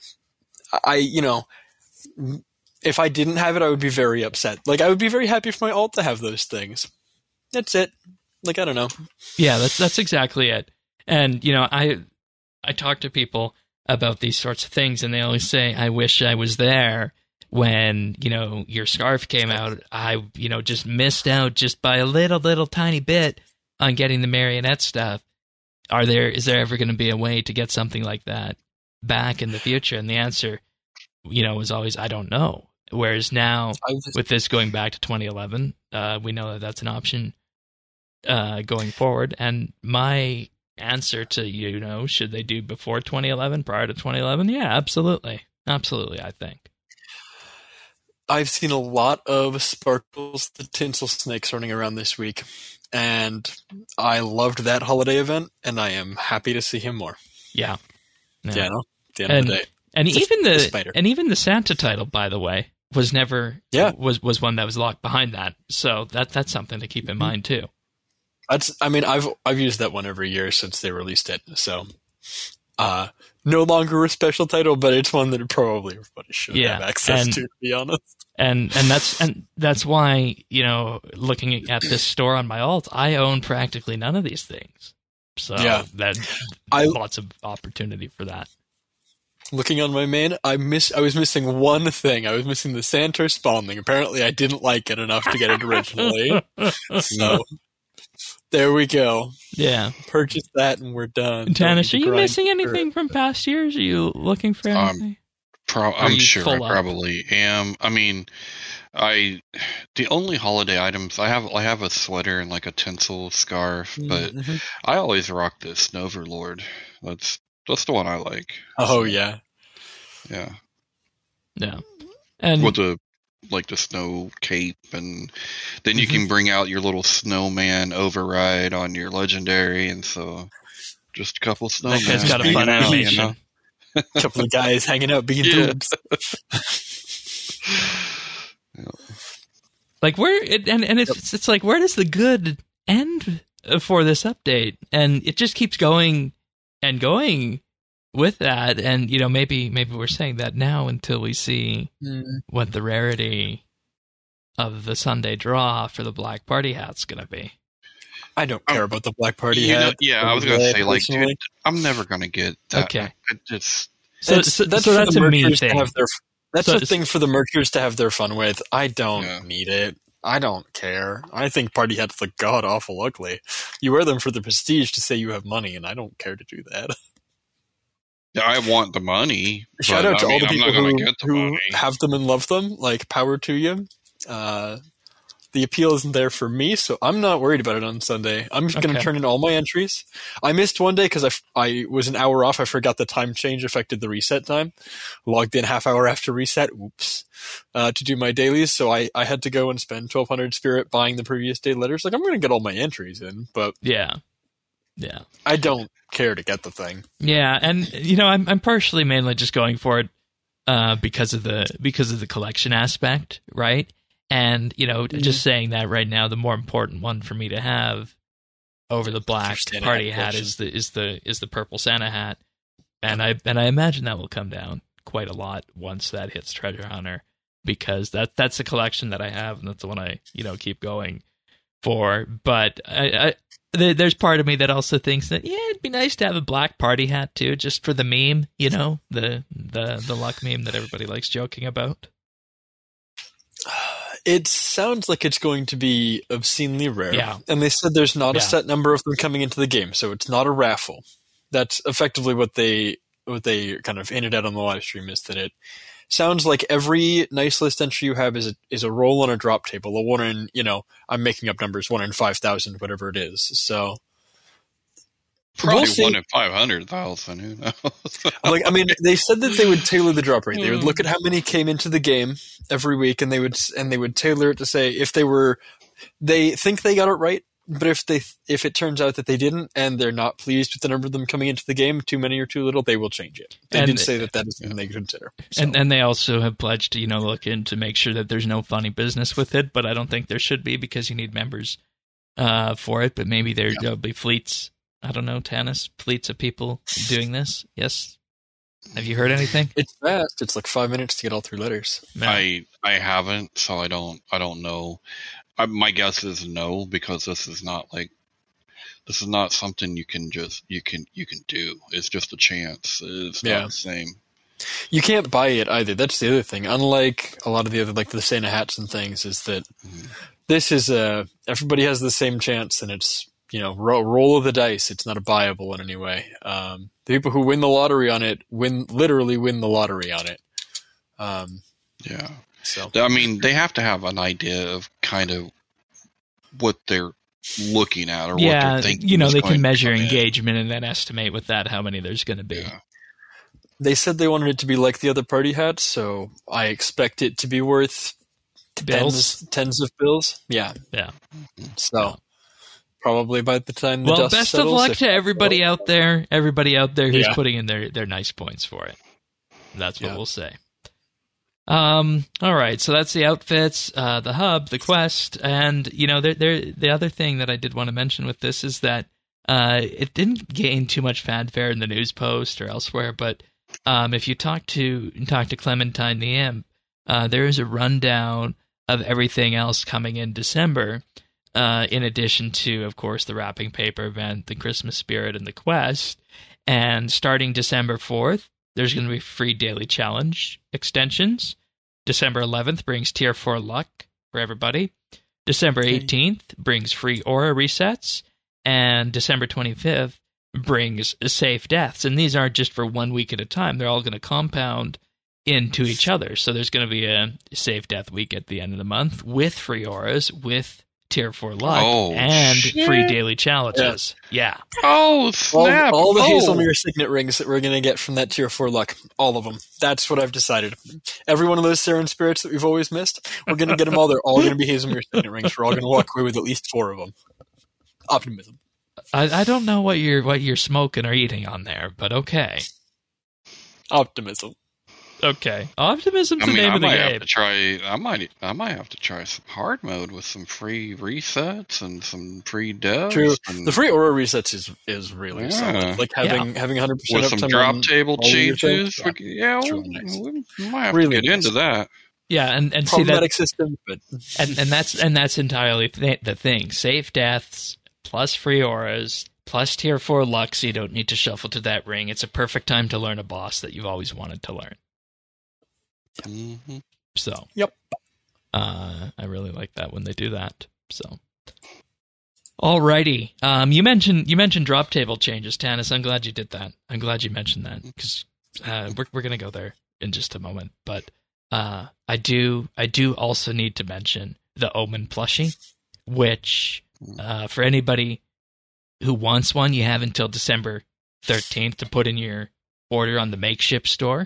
if I didn't have it, I would be very upset. I would be very happy for my alt to have those things. That's it. I don't know. Yeah, that's exactly it. And, I talk to people about these sorts of things, and they always say, I wish I was there when, your scarf came out. I, just missed out just by a little tiny bit on getting the marionette stuff. Is there ever going to be a way to get something like that back in the future? And the answer, was always, I don't know. Whereas now, with this going back to 2011, we know that that's an option going forward. And my answer to, should they do before 2011, prior to 2011? Yeah, absolutely. Absolutely, I think. I've seen a lot of Sparkles the Tinsel Snakes running around this week, and I loved that holiday event, and I am happy to see him more. Yeah. At the end of the day. And even the Santa title, by the way, was never was one that was locked behind that. So that's something to keep in mind too. I've used that one every year since they released it. So no longer a special title, but it's one that probably everybody should have access to be honest. And that's why, looking at this store on my alt, I own practically none of these things. So lots of opportunity for that. Looking on my main, I was missing one thing. I was missing the Santos Spawning. Apparently I didn't like it enough to get it originally. So there we go. Yeah. Purchase that and we're done. Tanis, are you missing anything from past years? Are you looking for anything? I'm sure I probably am. I mean, the only holiday items I have a sweater and a tinsel scarf, but I always rock this Snoverlord. That's the one I like. Oh yeah. Yeah. And with the snow cape, and then you can bring out your little snowman override on your legendary, and so just a couple snowmen. It's got a fun animation. A couple of guys hanging out being boobs. It's like, where does the good end for this update? And it just keeps going and going with that. And maybe we're saying that now until we see what the rarity of the Sunday draw for the Black Party hat's gonna be. I don't care about the Black Party hat. I was going to say, dude, I'm never going to get that. Okay. That's a me thing. That's the thing for the merchers to have their fun with. I don't need it. I don't care. I think party hats look god-awful ugly. You wear them for the prestige to say you have money, and I don't care to do that. Yeah, I want the money. Shout out to all the people who have them and love them. Power to you. The appeal isn't there for me, so I'm not worried about it on Sunday. I'm just going to turn in all my entries. I missed one day because I was an hour off. I forgot the time change affected the reset time. Logged in half hour after reset. Oops. To do my dailies, so I had to go and spend 1,200 spirit buying the previous day letters. I'm going to get all my entries in, but yeah, I don't care to get the thing. Yeah, and I'm partially mainly just going for it because of the collection aspect, right? And, just saying that right now, the more important one for me to have over the Black Party hat is the purple Santa hat. And I imagine that will come down quite a lot once that hits Treasure Hunter, because that's the collection that I have, and that's the one I, keep going for. But there's part of me that also thinks that it'd be nice to have a black party hat too, just for the meme, the luck meme that everybody likes joking about. It sounds like it's going to be obscenely rare. Yeah. And they said there's not a set number of them coming into the game, so it's not a raffle. That's effectively what they kind of hinted at on the live stream, is that it sounds like every nice list entry you have is a roll on a drop table, a 1 in, I'm making up numbers, 1 in 5,000, whatever it is. So probably 1 in 500,000. Who knows? They said that they would tailor the drop rate. They would look at how many came into the game every week, and they would tailor it to say if they think they got it right, but if it turns out that they didn't and they're not pleased with the number of them coming into the game, too many or too little, they will change it. They did say that is something they consider. So. And they also have pledged to look in to make sure that there's no funny business with it, but I don't think there should be, because you need members for it. But maybe there'll be fleets. I don't know, Tanis, fleets of people doing this. Yes. Have you heard anything? It's fast. It's like 5 minutes to get all 3 letters. No. I haven't, so I don't know. My guess is no, because this is not something you can do. It's just a chance. It's not the same. You can't buy it either. That's the other thing. Unlike a lot of the other, like the Santa hats and things, is that this is everybody has the same chance, and it's roll of the dice. It's not a buyable in any way. The people who win the lottery on it literally win the lottery on it. Yeah. So they have to have an idea of kind of what they're looking at, or what they're thinking. They can measure engagement and then estimate with that how many there's going to be. Yeah. They said they wanted it to be like the other party hats, so I expect it to be worth tens of bills. Yeah. Yeah. So probably by the time the dust best settles, of luck to everybody out there. Everybody out there who's Yeah. putting in their nice points for it. That's what we'll say. All right, so that's the outfits, the hub, the quest, and the other thing that I did want to mention with this is that it didn't gain too much fanfare in the news post or elsewhere, but if you talk to Clementine the Imp, there is a rundown of everything else coming in December, in addition to, of course, the wrapping paper event, the Christmas spirit, and the quest. And starting December 4th, there's going to be free daily challenge extensions. December 11th brings Tier 4 luck for everybody. December 18th brings free aura resets. And December 25th brings safe deaths. And these aren't just for 1 week at a time. They're all going to compound into each other. So there's going to be a safe death week at the end of the month with free auras, with Tier 4 luck, and free daily challenges. Yeah. Oh, snap. All the Hazelmere signet rings that we're going to get from that Tier 4 luck. All of them. That's what I've decided. Every one of those Saren spirits that we've always missed, we're going to get them all. They're all going to be Hazelmere signet rings. We're all going to walk away with at least 4 of them. Optimism. I don't know what you're smoking or eating on there, but okay. Optimism. Okay, optimism's the name of the game. I might have to try some hard mode with some free resets and some free devs. True, the free aura resets is really solid. Like having 100% with some drop table changes. Yeah, we might have really to get into that. Yeah, and problematic see that, system, but and that's entirely the thing. Safe deaths plus free auras plus Tier 4 luck, so you don't need to shuffle to that ring. It's a perfect time to learn a boss that you've always wanted to learn. Mm-hmm. So, yep. I really like that when they do that. So, alrighty. You mentioned drop table changes, Tanis. I'm glad you did that. I'm glad you mentioned that because we're gonna go there in just a moment. But I do also need to mention the Omen plushie, which for anybody who wants one, you have until December 13th to put in your order on the Makeshift store.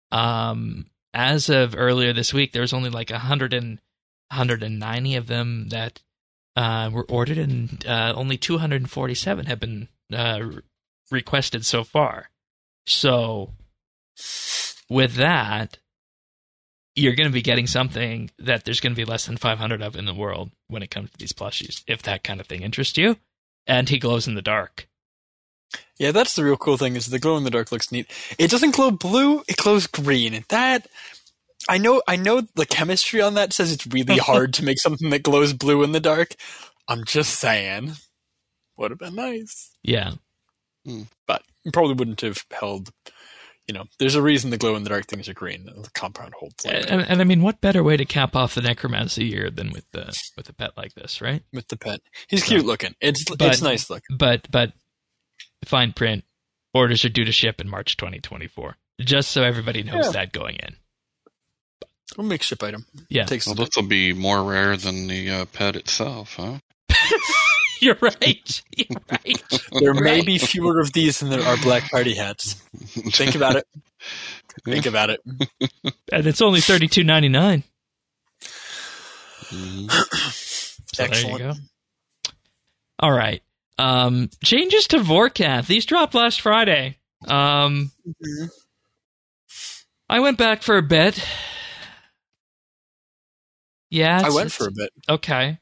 As of earlier this week, there was only like 190 of them that were ordered, and only 247 have been requested so far. So, with that, you're going to be getting something that there's going to be less than 500 of in the world when it comes to these plushies, if that kind of thing interests you. And he glows in the dark. Yeah, that's the real cool thing, is the glow in the dark looks neat. It doesn't glow blue, it glows green. That I know the chemistry on that says it's really hard to make something that glows blue in the dark, I'm just saying. Would have been nice. Yeah. But probably wouldn't have held, there's a reason the glow-in-the-dark things are green. The compound holds light. And I mean, what better way to cap off the necromancy year than with a pet like this, right? With the pet. He's cute looking. It's nice looking. But fine print, orders are due to ship in March 2024. Just so everybody knows that going in. We'll make ship item. Yeah. This will be more rare than the pet itself, huh? You're right. There may be fewer of these than there are black party hats. Think about it. Think about it. And it's only $32.99. So Excellent. there you go. All right. Changes to Vorkath. These dropped last Friday. I went back for a bit. Yeah. I went for a bit. Okay.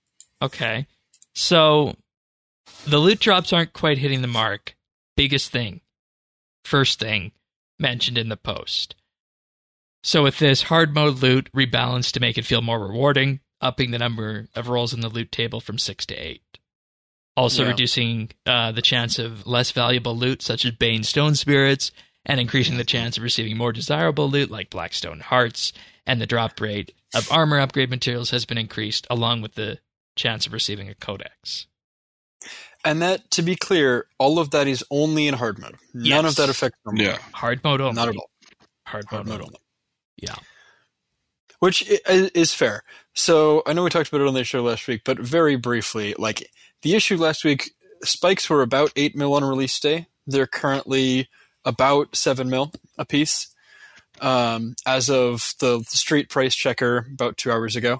So, the loot drops aren't quite hitting the mark. Biggest thing. First thing mentioned in the post. So with this, hard mode loot rebalanced to make it feel more rewarding, upping the number of rolls in the loot table from 6 to 8. Also reducing the chance of less valuable loot, such as Bane Stone Spirits, and increasing the chance of receiving more desirable loot, like Blackstone Hearts, and the drop rate of armor upgrade materials has been increased, along with the chance of receiving a codex. And that, to be clear, all of that is only in hard mode. None of that affects normal mode. Hard mode only. Not at all. Hard mode only. Yeah. Which is fair. So, I know we talked about it on the show last week, but very briefly, the issue last week, spikes were about 8 mil on release day. They're currently about 7 mil a piece. As of the street price checker about 2 hours ago.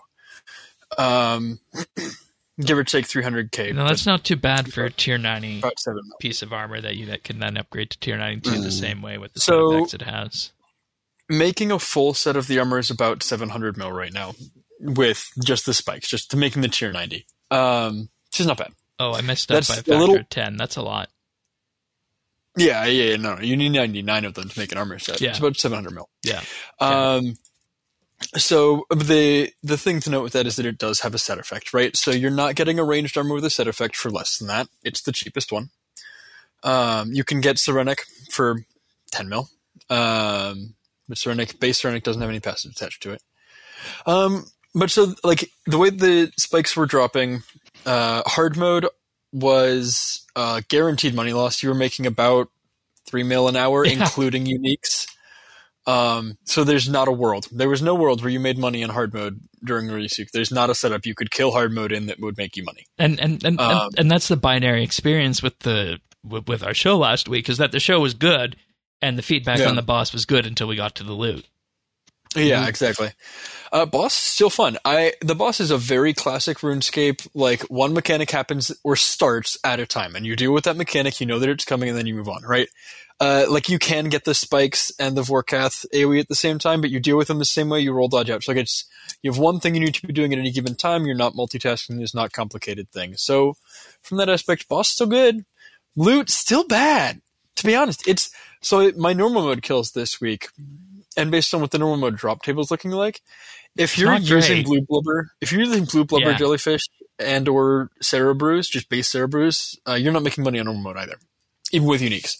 Give or take 300k. No, that's not too bad for a tier 90 piece of armor that can then upgrade to tier 92 the same way with the side effects it has. Making a full set of the armor is about 700 mil right now with just the spikes, just to making the tier 90. Which is not bad. Oh, I messed up by a factor of 10. That's a lot. Yeah, no. You need 99 of them to make an armor set. Yeah. It's about 700 mil. Yeah. So the thing to note with that is that it does have a set effect, right? So you're not getting a ranged armor with a set effect for less than that. It's the cheapest one. You can get Serenic for 10 mil. But base Serenic doesn't have any passive attached to it. But so the way the spikes were dropping, hard mode was guaranteed money loss. You were making about 3 mil an hour, including uniques. So there's not a world. There was no world where you made money in hard mode during release week. There's not a setup you could kill hard mode in that would make you money. And that's the binary experience with our show last week, is that the show was good and the feedback on the boss was good until we got to the loot. Yeah, exactly. Boss is still fun. The boss is a very classic RuneScape. One mechanic happens or starts at a time, and you deal with that mechanic. You know that it's coming, and then you move on. Right? You can get the spikes and the Vorkath AoE at the same time, but you deal with them the same way. You roll dodge out. So you have one thing you need to be doing at any given time. You're not multitasking. There's not complicated things. So from that aspect, boss still good. Loot still bad. To be honest, my normal mode kills this week. And based on what the normal mode drop table is looking like, if you're using blue blubber jellyfish and or Cerebrus, just base Cerebrus, you're not making money on normal mode either, even with uniques.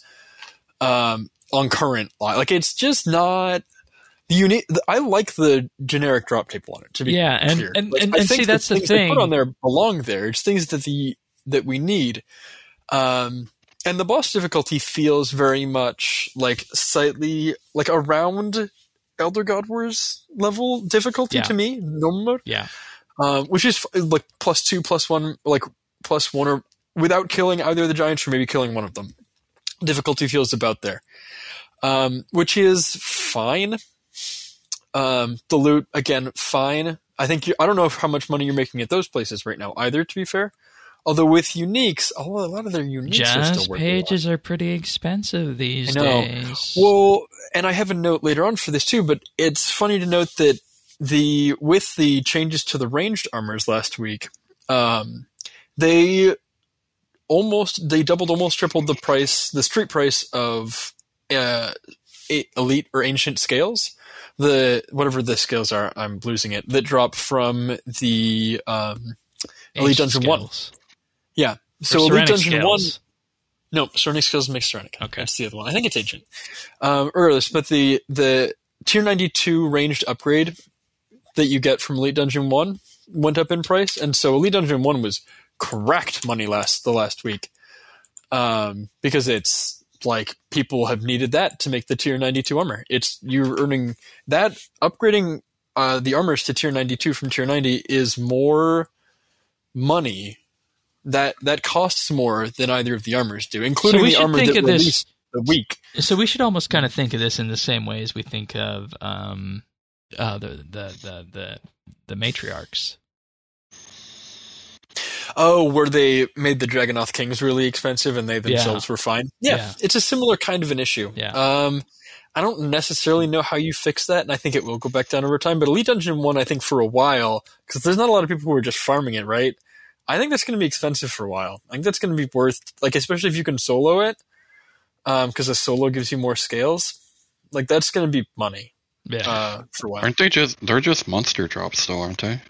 On current, it's just not the unique. I like the generic drop table on it. To be clear, and see that's the thing. Put on there belong there. It's things that we need. And the boss difficulty feels very much slightly around Elder God Wars level difficulty to me, normal mode. Yeah. Which is +2, +1, +1 or without killing either of the giants or maybe killing one of them. Difficulty feels about there. Which is fine. The loot, again, fine. I don't know how much money you're making at those places right now either, to be fair. Although with uniques, a lot of their uniques are still worth pages are pretty expensive these days. Well, and I have a note later on for this too, but it's funny to note that with the changes to the ranged armors last week, they doubled, almost tripled the street price of elite or ancient scales. Whatever the scales are, I'm losing it. That drop from the Elite Dungeon 1. Yeah. So Elite Dungeon Scales. 1... No, Serenic Scales makes Serenic. Okay. That's the other one. I think it's Ancient. Regardless, but the Tier 92 ranged upgrade that you get from Elite Dungeon 1 went up in price, and so Elite Dungeon 1 was cracked money the last week. Because it's like people have needed that to make the Tier 92 armor. You're earning that. Upgrading the armors to Tier 92 from Tier 90 is more money. That costs more than either of the armors do, including the armor that released the week. So we should almost kind of think of this in the same way as we think of the matriarchs. Oh, where they made the Dragonoth Kings really expensive and they themselves were fine. Yeah, it's a similar kind of an issue. Yeah. I don't necessarily know how you fix that, and I think it will go back down over time. But Elite Dungeon 1, I think for a while, because there's not a lot of people who are just farming it, right? I think that's going to be expensive for a while. I think that's going to be worth, like, especially if you can solo it, because a solo gives you more scales. Like, that's going to be money for a while. Aren't they they're just monster drops, though, aren't they?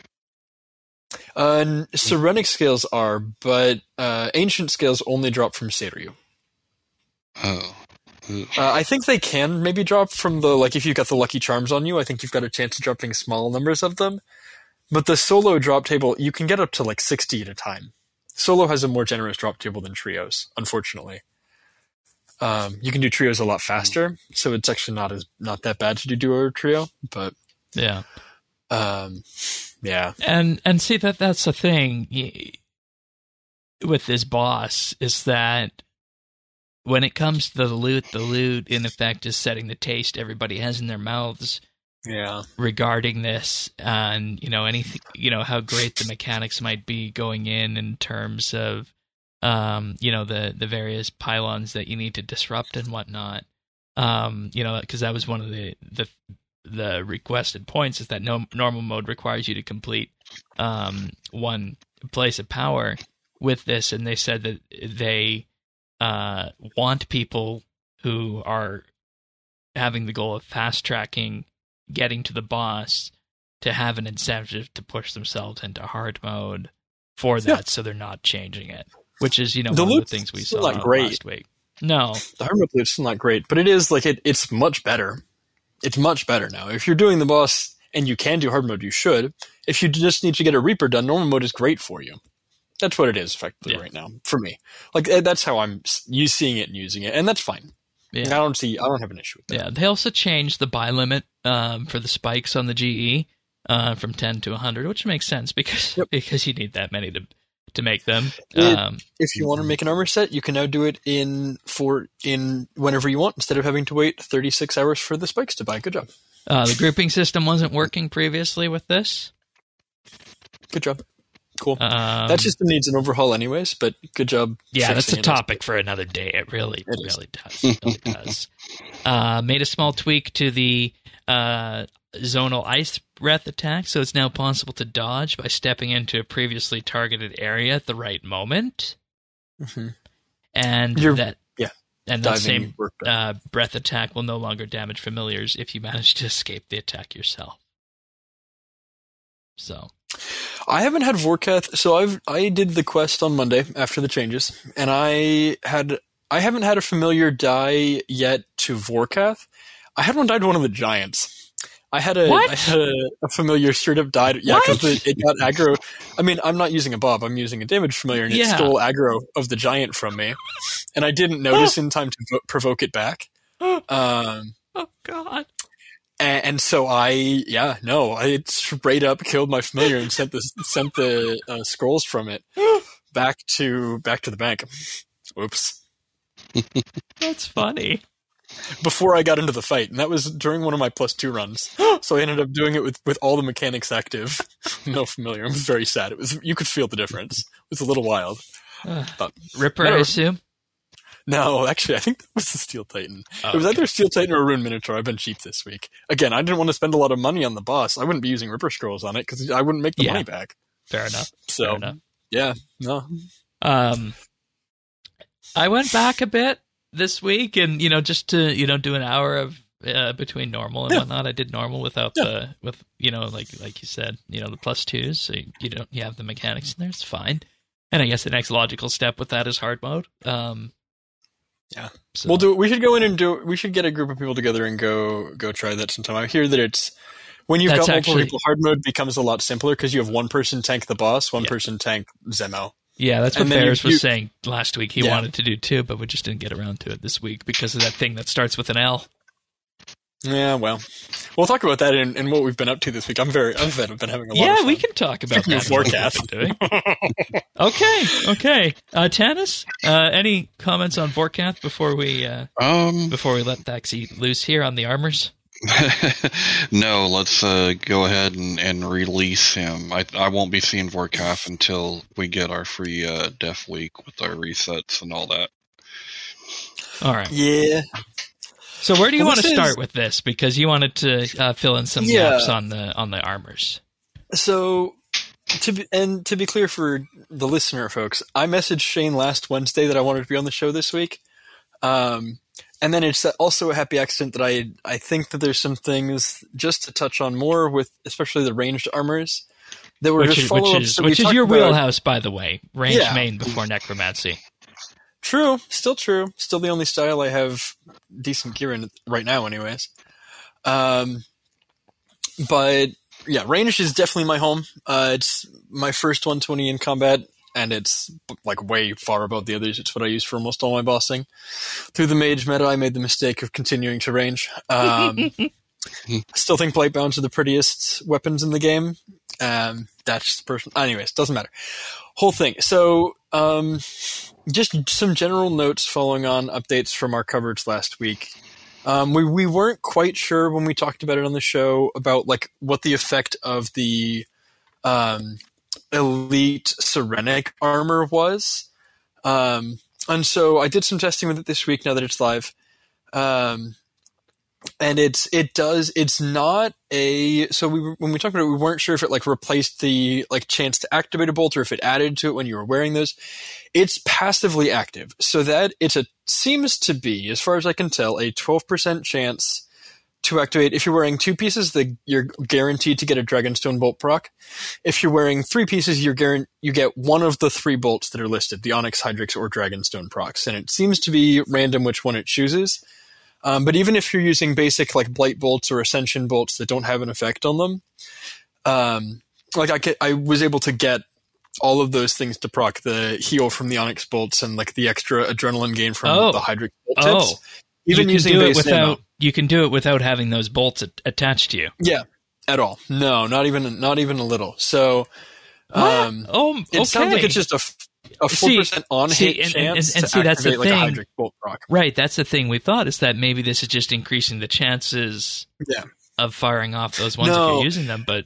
Serenic scales are, but ancient scales only drop from Seiryu. Oh. I think they can maybe drop from if you've got the lucky charms on you, I think you've got a chance of dropping small numbers of them. But the solo drop table, you can get up to 60 at a time. Solo has a more generous drop table than trios, unfortunately. You can do trios a lot faster, so it's actually not that bad to do duo or trio, but yeah. Yeah. And see that's the thing with this boss is that when it comes to the loot in effect is setting the taste everybody has in their mouths. Yeah. Regarding this, and anything, how great the mechanics might be going in terms of, the various pylons that you need to disrupt and whatnot. Because that was one of the requested points is that normal mode requires you to complete one place of power with this, and they said that they want people who are having the goal of fast tracking getting to the boss to have an incentive to push themselves into hard mode for that, so they're not changing it, which is one of the things we saw last week. No, the hard mode loot's still not great, but it is it's much better. It's much better now. If you're doing the boss and you can do hard mode, you should. If you just need to get a Reaper done, normal mode is great for you. That's what it is effectively right now for me. That's how I'm seeing it and using it, and that's fine. Yeah. I don't have an issue with that. Yeah, they also changed the buy limit for the spikes on the GE from 10 to 100, which makes sense because you need that many to make them. If you want to make an armor set, you can now do it in whenever you want instead of having to wait 36 hours for the spikes to buy. Good job. The grouping system wasn't working previously with this. Good job. Cool. That system needs an overhaul anyways, but good job. Yeah, that's a topic for another day. It really does. It really does. Made a small tweak to the zonal ice breath attack, so it's now possible to dodge by stepping into a previously targeted area at the right moment. Mm-hmm. And that same breath attack will no longer damage familiars if you manage to escape the attack yourself. So I haven't had Vorkath, so I did the quest on Monday after the changes, and I haven't had a familiar die yet to Vorkath. I had one die to one of the giants. I had a familiar straight up died. Yeah, because it got aggro. I mean, I'm not using a Bob. I'm using a damage familiar, and it stole aggro of the giant from me, and I didn't notice in time to provoke it back. Oh God. And so I straight up killed my familiar and sent the scrolls from it back to the bank. Oops. That's funny. Before I got into the fight, and that was during one of my +2 runs. So I ended up doing it with all the mechanics active. No familiar. I was very sad. You could feel the difference. It was a little wild. But Ripper, I assume? No, actually, I think that was the Steel Titan. It was either Steel Titan or Rune Minotaur. I've been cheap this week. Again, I didn't want to spend a lot of money on the boss. I wouldn't be using Ripper Scrolls on it because I wouldn't make the money back. Fair enough. So, yeah, no. I went back a bit this week and, just to, do an hour of between normal and whatnot. I did normal without with like you said, the +2s, so you have the mechanics in there. It's fine. And I guess the next logical step with that is hard mode. Yeah, so. We'll do it. We should go in and do it. We should get a group of people together and go try that sometime. I hear that it's when you've got multiple people, hard mode becomes a lot simpler because you have one person tank the boss, one person tank Zemo. Yeah, that's what Ferris was saying last week. He wanted to do too, but we just didn't get around to it this week because of that thing that starts with an L. Yeah, well, we'll talk about that and what we've been up to this week. I've been having a lot of fun. Yeah, we can talk about that. Vorkath. Okay. Tanis, any comments on Vorkath before we let Thaxi loose here on the armors? No, let's go ahead and release him. I won't be seeing Vorkath until we get our free Def Week with our resets and all that. All right. Yeah. So where do you want to start with this? Because you wanted to fill in some gaps on the armors. So to be clear for the listener folks, I messaged Shane last Wednesday that I wanted to be on the show this week. And then it's also a happy accident that I think that there's some things just to touch on more with especially the ranged armors that were just follow-ups. Which is your wheelhouse, by the way. Ranged main before necromancy. True. Still true. Still the only style I have decent gear in right now anyways. But yeah, ranged is definitely my home. It's my first 120 in combat, and it's like way far above the others. It's what I use for almost all my bossing. Through the mage meta, I made the mistake of continuing to range. I still think Blightbounds are the prettiest weapons in the game. That's just personal. Anyways, doesn't matter. Whole thing. So, just some general notes following on updates from our coverage last week. We weren't quite sure when we talked about it on the show about like what the effect of the Elite Sirenic armor was. And so I did some testing with it this week now that it's live. And it's not a, so when we talked about it, we weren't sure if it like replaced the like chance to activate a bolt or if it added to it when you were wearing those. It's passively active. So that seems to be, as far as I can tell, a 12% chance to activate. If you're wearing 2 pieces, you're guaranteed to get a Dragonstone bolt proc. If you're wearing 3 pieces, you get one of the 3 bolts that are listed, the Onyx, Hydrix, or Dragonstone procs. And it seems to be random which one it chooses. But even if you're using basic like Blight bolts or Ascension bolts that don't have an effect on them, I was able to get all of those things to proc the heal from the Onyx bolts and like the extra adrenaline gain from the Hydrix bolt tips. Even using base ammo. You can do it without having those bolts attached to you. Yeah, at all. No, not even a little. So, it sounds like it's just a 4% on-hit chance to activate that's the like thing. a Hydrix bolt proc. Right, that's the thing we thought, is that maybe this is just increasing the chances of firing off those ones if you're using them, but...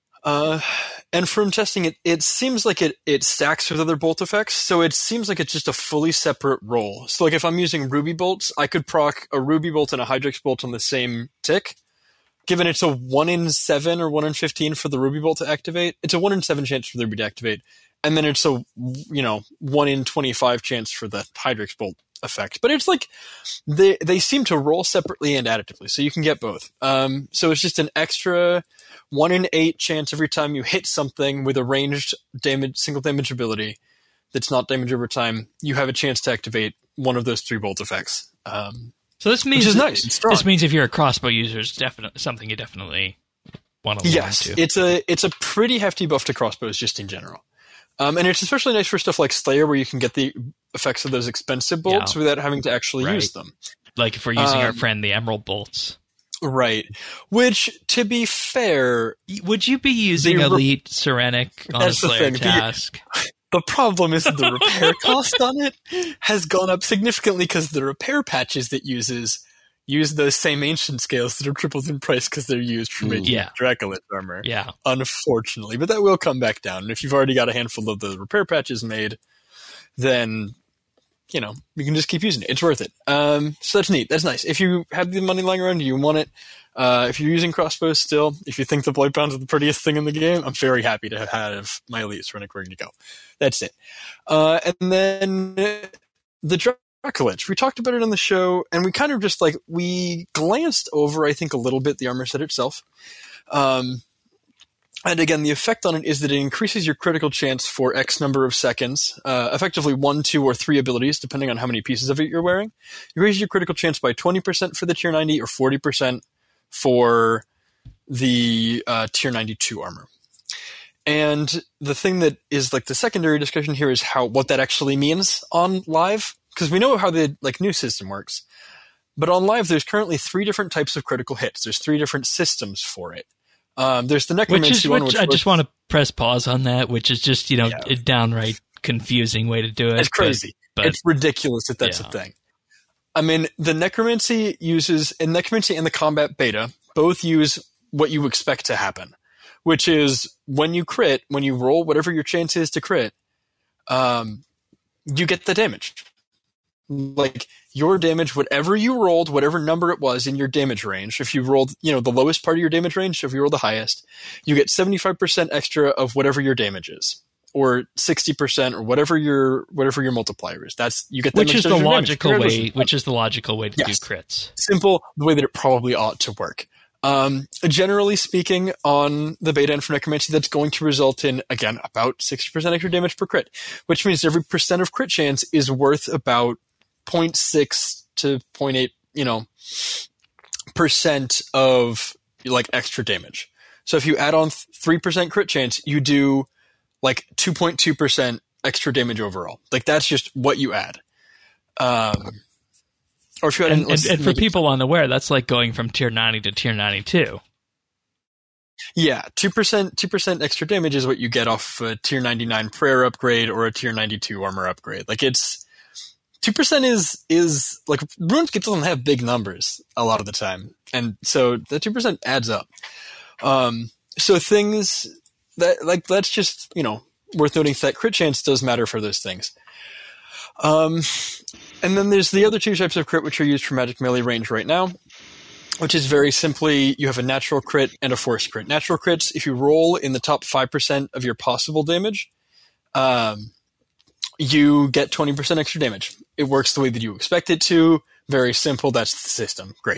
and from testing it seems like it stacks with other bolt effects, so it seems like it's just a fully separate roll. So like if I'm using Ruby bolts, I could proc a Ruby bolt and a Hydrix bolt on the same tick. Given it's a 1 in 7 or 1 in 15 for the Ruby bolt to activate, it's a 1 in 7 chance for the Ruby to activate. And then it's a 1 in 25 chance for the Hydrix bolt effect. But it's like they seem to roll separately and additively, so you can get both. So it's just an extra 1 in 8 chance every time you hit something with a ranged single damage ability that's not damage over time, you have a chance to activate one of those 3 bolt effects. So this means, which is nice. It's strong. This means if you're a crossbow user, it's definitely something you definitely want to learn to. It's a pretty hefty buff to crossbows just in general. And it's especially nice for stuff like Slayer, where you can get the effects of those expensive bolts without having to actually use them. Like if we're using our friend the Emerald bolts. Right. Which, to be fair... Would you be using Elite Sirenic on a Slayer task? The problem is the repair cost on it has gone up significantly because the repair patches that use those same ancient scales that are tripled in price because they're used for making Dracolit armor. Yeah. Unfortunately. But that will come back down. And if you've already got a handful of the repair patches made, then, you can just keep using it. It's worth it. So that's neat. That's nice. If you have the money lying around, you want it. If you're using crossbows still, if you think the Blightbounds are the prettiest thing in the game, I'm very happy to have my Elite Sirenic ready to go. That's it. And then the Dracolich. We talked about it on the show, and we kind of just we glanced over, I think, a little bit the armor set itself. And again, the effect on it is that it increases your critical chance for X number of seconds, effectively 1, 2, or 3 abilities, depending on how many pieces of it you're wearing. It raises your critical chance by 20% for the Tier 90 or 40% for the Tier 92 armor. And the thing that is the secondary discussion here is what that actually means on live, because we know how the new system works. But on live, there's currently 3 different types of critical hits. There's 3 different systems for it. There's the necromancy one, which I just want to press pause on that, which is just a downright confusing way to do it. It's crazy. But it's ridiculous that that's a thing. I mean, the necromancy and the combat beta both use what you expect to happen, which is when you roll whatever your chance is to crit, you get the damage. Your damage, whatever you rolled, whatever number it was in your damage range, if you rolled, the lowest part of your damage range, if you roll the highest, you get 75% extra of whatever your damage is, or 60%, or whatever your multiplier is. You get which is the logical way. Which is the logical way to do crits. Simple, the way that it probably ought to work. Generally speaking, on the beta and for necromancy, that's going to result in, again, about 60% extra damage per crit, which means every percent of crit chance is worth about 0.6 to 0.8, percent of extra damage. So if you add on 3% crit chance, you do 2.2% extra damage overall. That's just what you add. Or if you add and for people unaware, that's like going from tier 90 to tier 92. Yeah, 2% extra damage is what you get off a tier 99 prayer upgrade or a tier 92 armor upgrade. It's 2% is RuneScape doesn't have big numbers a lot of the time, and so the 2% adds up. So things that that's just worth noting that crit chance does matter for those things. And then there's the other 2 types of crit which are used for magic melee range right now, which is very simply you have a natural crit and a forced crit. Natural crits, if you roll in the top 5% of your possible damage, you get 20% extra damage. It works the way that you expect it to. Very simple. That's the system. Great.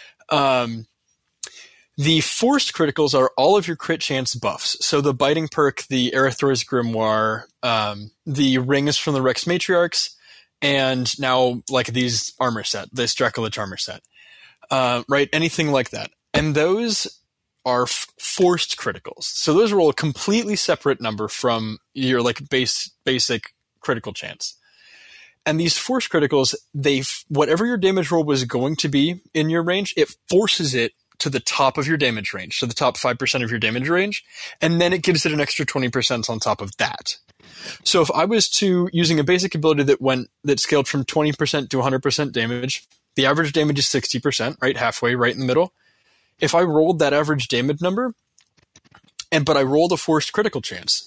The forced criticals are all of your crit chance buffs. So the biting perk, the Erethror's Grimoire, the rings from the Rex Matriarchs, and now these armor set, this Dracolich armor set. Right? Anything like that. And those are forced criticals. So those roll a completely separate number from your basic critical chance. And these force criticals, whatever your damage roll was going to be in your range, it forces it to the top of your damage range, so the top 5% of your damage range, and then it gives it an extra 20% on top of that. So if I was using a basic ability that scaled from 20% to 100% damage, the average damage is 60%, right? Halfway, right in the middle. If I rolled that average damage number, but I rolled a forced critical chance,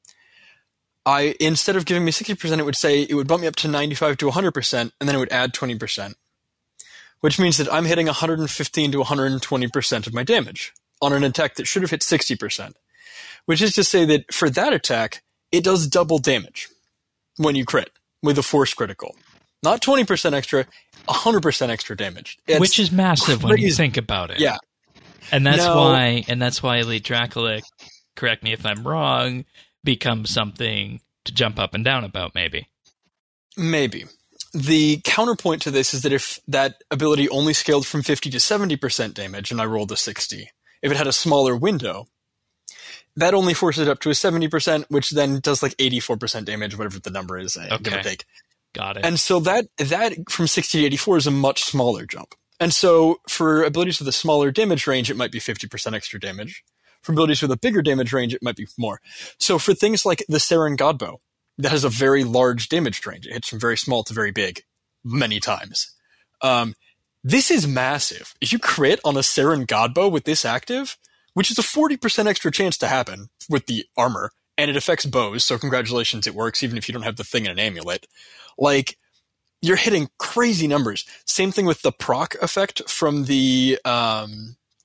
instead of giving me 60%, it would bump me up to 95 to 100%, and then it would add 20%, which means that I'm hitting 115 to 120% of my damage on an attack that should have hit 60%, which is to say that for that attack, it does double damage when you crit with a force critical. Not 20% extra, 100% extra damage. Which is massive when you think about it. Yeah. And that's why Elite Dracolich, correct me if I'm wrong, becomes something to jump up and down about, maybe. Maybe. The counterpoint to this is that if that ability only scaled from 50 to 70% damage and I rolled a 60, if it had a smaller window, that only forces it up to a 70%, which then does 84% damage, whatever the number is, give or take. Got it. And so that from 60 to 84 is a much smaller jump. And so for abilities with a smaller damage range, it might be 50% extra damage. For abilities with a bigger damage range, it might be more. So for things like the Seren Godbow, that has a very large damage range. It hits from very small to very big many times. This is massive. If you crit on a Seren Godbow with this active, which is a 40% extra chance to happen with the armor, and it affects bows, so congratulations, it works even if you don't have the thing in an amulet. You're hitting crazy numbers. Same thing with the proc effect from the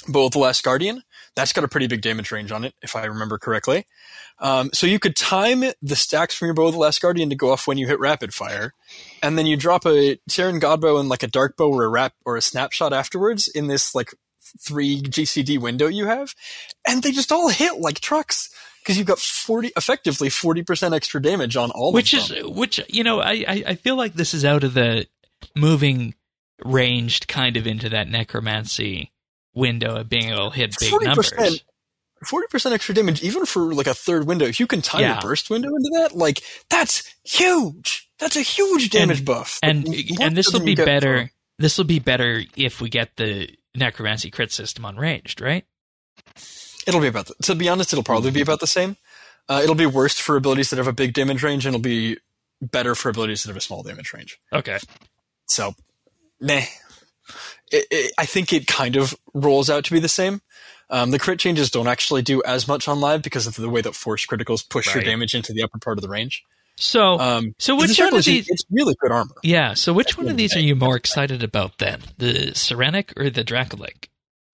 Bow of the Last Guardian. That's got a pretty big damage range on it, if I remember correctly. So you could time the stacks from your Bow of the Last Guardian to go off when you hit rapid fire, and then you drop a Terran Godbow and like a Dark Bow or a snapshot afterwards in this like 3 GCD window you have, and they just all hit like trucks because you've got effectively 40% extra damage on all of them. Which I feel like this is out of the moving ranged kind of into that necromancy window of being able to hit big numbers. 40% extra damage, even for like a third window. If you can time a burst window into that, like that's huge. That's a huge damage buff. And this will be better. This will be better if we get the necromancy crit system on ranged, right? It'll be about to be honest, it'll probably be about the same. It'll be worst for abilities that have a big damage range, and it'll be better for abilities that have a small damage range. Okay. So, meh. I think it kind of rolls out to be the same. The crit changes don't actually do as much on live because of the way that force criticals push your damage into the upper part of the range. So which one of these? It's really good armor. Yeah. So which one of these are you more excited about then? The Serenic or the Dracolich?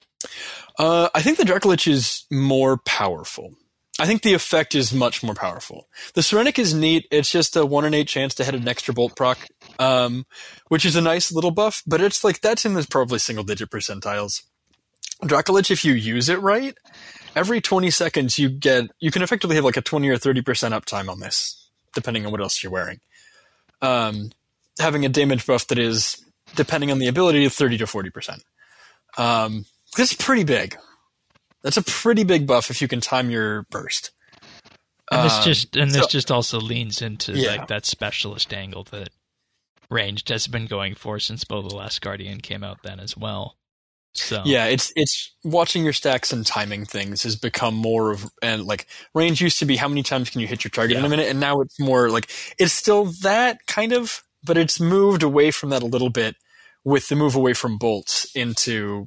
I think the Dracolich is more powerful. I think the effect is much more powerful. The Serenic is neat. It's just a 1 in 8 chance to hit an extra bolt proc, which is a nice little buff, but it's like that's in the probably single-digit percentiles. Dracolich, if you use it right, every 20 seconds you can effectively have like a 20 or 30% uptime on this, depending on what else you're wearing. Having a damage buff that is, depending on the ability, 30 to 40%. That's pretty big. That's a pretty big buff if you can time your burst. And this just also leans into like that specialist angle that ranged has been going for since Bow of the Last Guardian came out then as well. So yeah, it's watching your stacks and timing things has become more of, and like range used to be how many times can you hit your target in a minute, and now it's more like it's still that kind of, but it's moved away from that a little bit with the move away from bolts into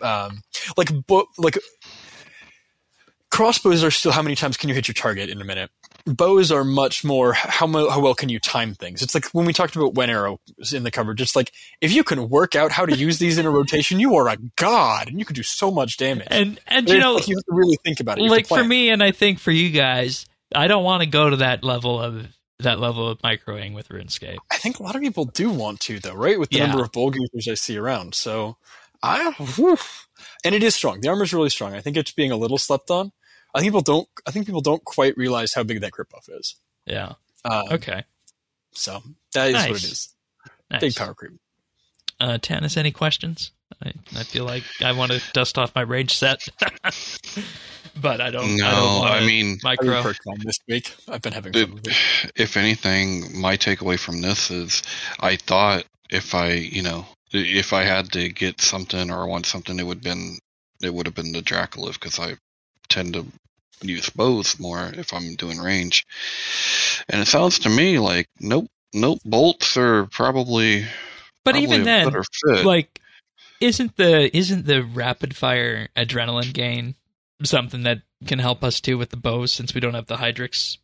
like crossbows are still how many times can you hit your target in a minute. Bows are much more how well can you time things. It's like when we talked about Wen Arrows in the coverage. It's like if you can work out how to use these in a rotation, you are a god, and you can do so much damage. And you know, like you have to really think about it. Like for me, and I think for you guys, I don't want to go to that level of microing with RuneScape. I think a lot of people do want to, though, right? With the number of bowl users I see around. So and it is strong. The armor is really strong. I think it's being a little slept on. I think people don't quite realize how big that crit buff is. Yeah. Okay. So that is what it is. Nice. Big power creep. Tanis, any questions? I feel like I want to dust off my rage set, but I don't. No, I mean, micro this week. I've been having fun with it. If anything, my takeaway from this is, I thought if I had to get something or want something, it would have been the Dracolich, because I tend to use bows more if I'm doing range. And it sounds to me like nope, bolts are probably. But even then, like, isn't the rapid fire adrenaline gain something that can help us too with the bows, since we don't have the Hydrix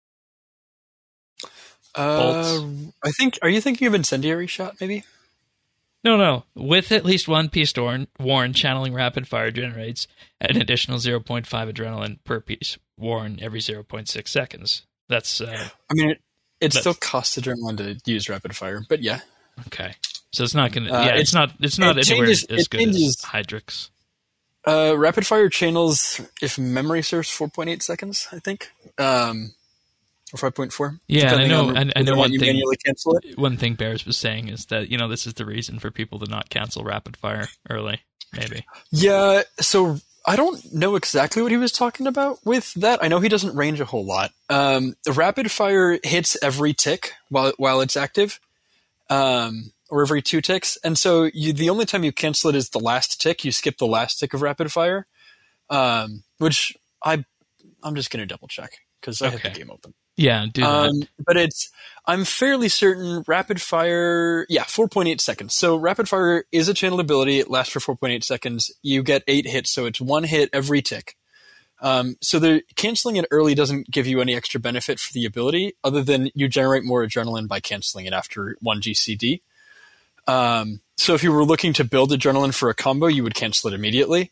bolts? I think. Are you thinking of incendiary shot? Maybe. No. With at least one piece worn, channeling rapid fire generates an additional 0.5 adrenaline per piece worn every 0.6 seconds. That's. I mean, it still costs adrenaline to use rapid fire, but yeah. Okay, so it's not going to. It's not anywhere as good as Hydrix. Rapid fire channels, if memory serves, 4.8 seconds, I think. Or 5.4. Yeah, I know. I know one thing. Cancel it. One thing Bears was saying is that this is the reason for people to not cancel rapid fire early. Maybe. Yeah. So I don't know exactly what he was talking about with that. I know he doesn't range a whole lot. The rapid fire hits every tick while it's active, or every 2 ticks, and so the only time you cancel it is the last tick. You skip the last tick of rapid fire, which I'm just going to double check because I have the game open. Yeah, do that. But I'm fairly certain rapid fire, 4.8 seconds. So rapid fire is a channeled ability. It lasts for 4.8 seconds. You get 8 hits, so it's 1 hit every tick. So canceling it early doesn't give you any extra benefit for the ability, other than you generate more adrenaline by canceling it after 1 GCD. So if you were looking to build adrenaline for a combo, you would cancel it immediately.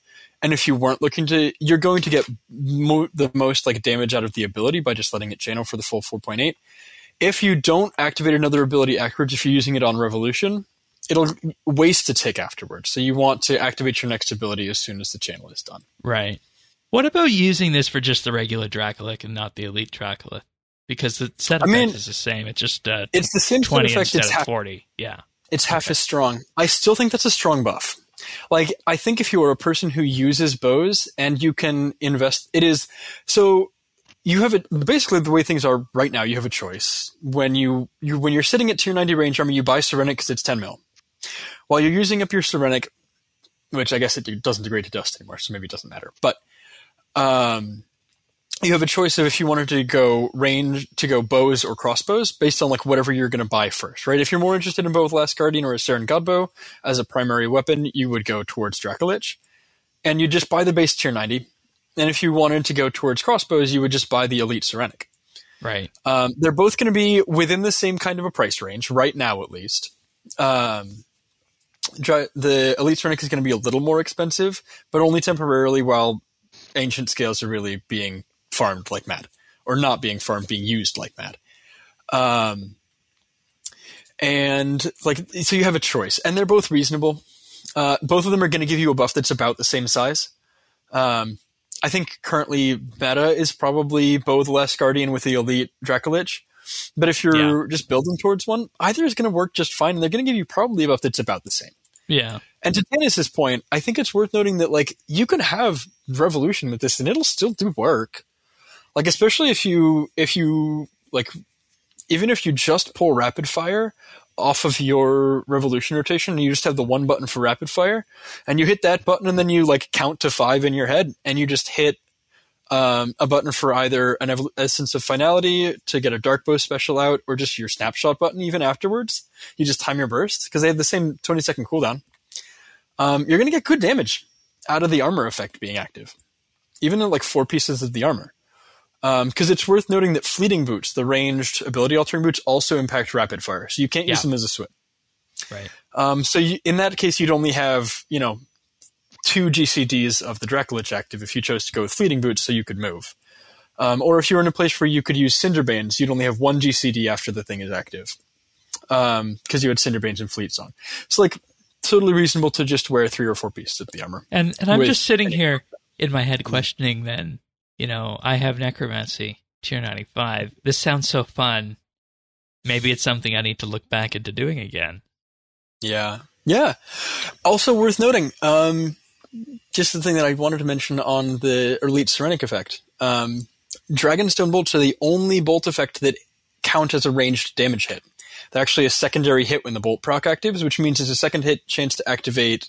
And if you weren't looking to, you're going to get the most like damage out of the ability by just letting it channel for the full 4.8. If you don't activate another ability afterwards, if you're using it on Revolution, it'll waste a tick afterwards. So you want to activate your next ability as soon as the channel is done. Right. What about using this for just the regular Dracolic and not the Elite Dracolic? Because the set effect is the same. It's just it's the same 20 set effect. instead of 40. Yeah. It's half as strong. I still think that's a strong buff. Like, I think if you are a person who uses bows and you can invest, it is so. You have basically the way things are right now. You have a choice when when you're sitting at tier 90 range armor, you buy Sirenic because it's 10 mil. While you're using up your Sirenic, which I guess it doesn't degrade to dust anymore, so maybe it doesn't matter. But you have a choice of if you wanted to go range to go bows or crossbows based on like whatever you're going to buy first, right? If you're more interested in both Last Guardian or a Saren Godbow as a primary weapon, you would go towards Dracolich, and you just buy the base tier 90. And if you wanted to go towards crossbows, you would just buy the Elite Sirenic. Right. They're both going to be within the same kind of a price range, right now at least. The Elite Sirenic is going to be a little more expensive, but only temporarily while Ancient Scales are really being farmed like mad. Or not being farmed, being used like mad. And like, so you have a choice. And they're both reasonable. Both of them are going to give you a buff that's about the same size. I think currently meta is probably both Last Guardian with the Elite Dracolich. But if you're just building towards one, either is going to work just fine, and they're going to give you probably a buff that's about the same. Yeah. And to Tannis's point, I think it's worth noting that like you can have Revolution with this, and it'll still do work. Like especially if you like, even if you just pull Rapid Fire off of your Revolution rotation, and you just have the one button for Rapid Fire, and you hit that button, and then you like count to 5 in your head, and you just hit a button for either an Essence of Finality to get a Dark Bow special out, or just your Snapshot button even afterwards. You just time your burst, because they have the same 20-second cooldown. You're going to get good damage out of the armor effect being active, even in like 4 pieces of the armor. Because it's worth noting that Fleeting Boots, the ranged ability altering boots, also impact Rapid Fire, so you can't use them as a switch. Right. So in that case, you'd only have 2 GCDs of the Dracolich active if you chose to go with Fleeting Boots, so you could move. Or if you were in a place where you could use Cinderbanes, you'd only have 1 GCD after the thing is active, because you had Cinderbanes and Fleet Song. So like totally reasonable to just wear 3 or 4 pieces of the armor. And I'm just sitting here in my head questioning then. I have Necromancy, tier 95. This sounds so fun. Maybe it's something I need to look back into doing again. Yeah. Yeah. Also worth noting, just the thing that I wanted to mention on the Elite Sirenic effect. Dragonstone bolts are the only bolt effect that count as a ranged damage hit. They're actually a secondary hit when the bolt proc actives, which means it's a second hit chance to activate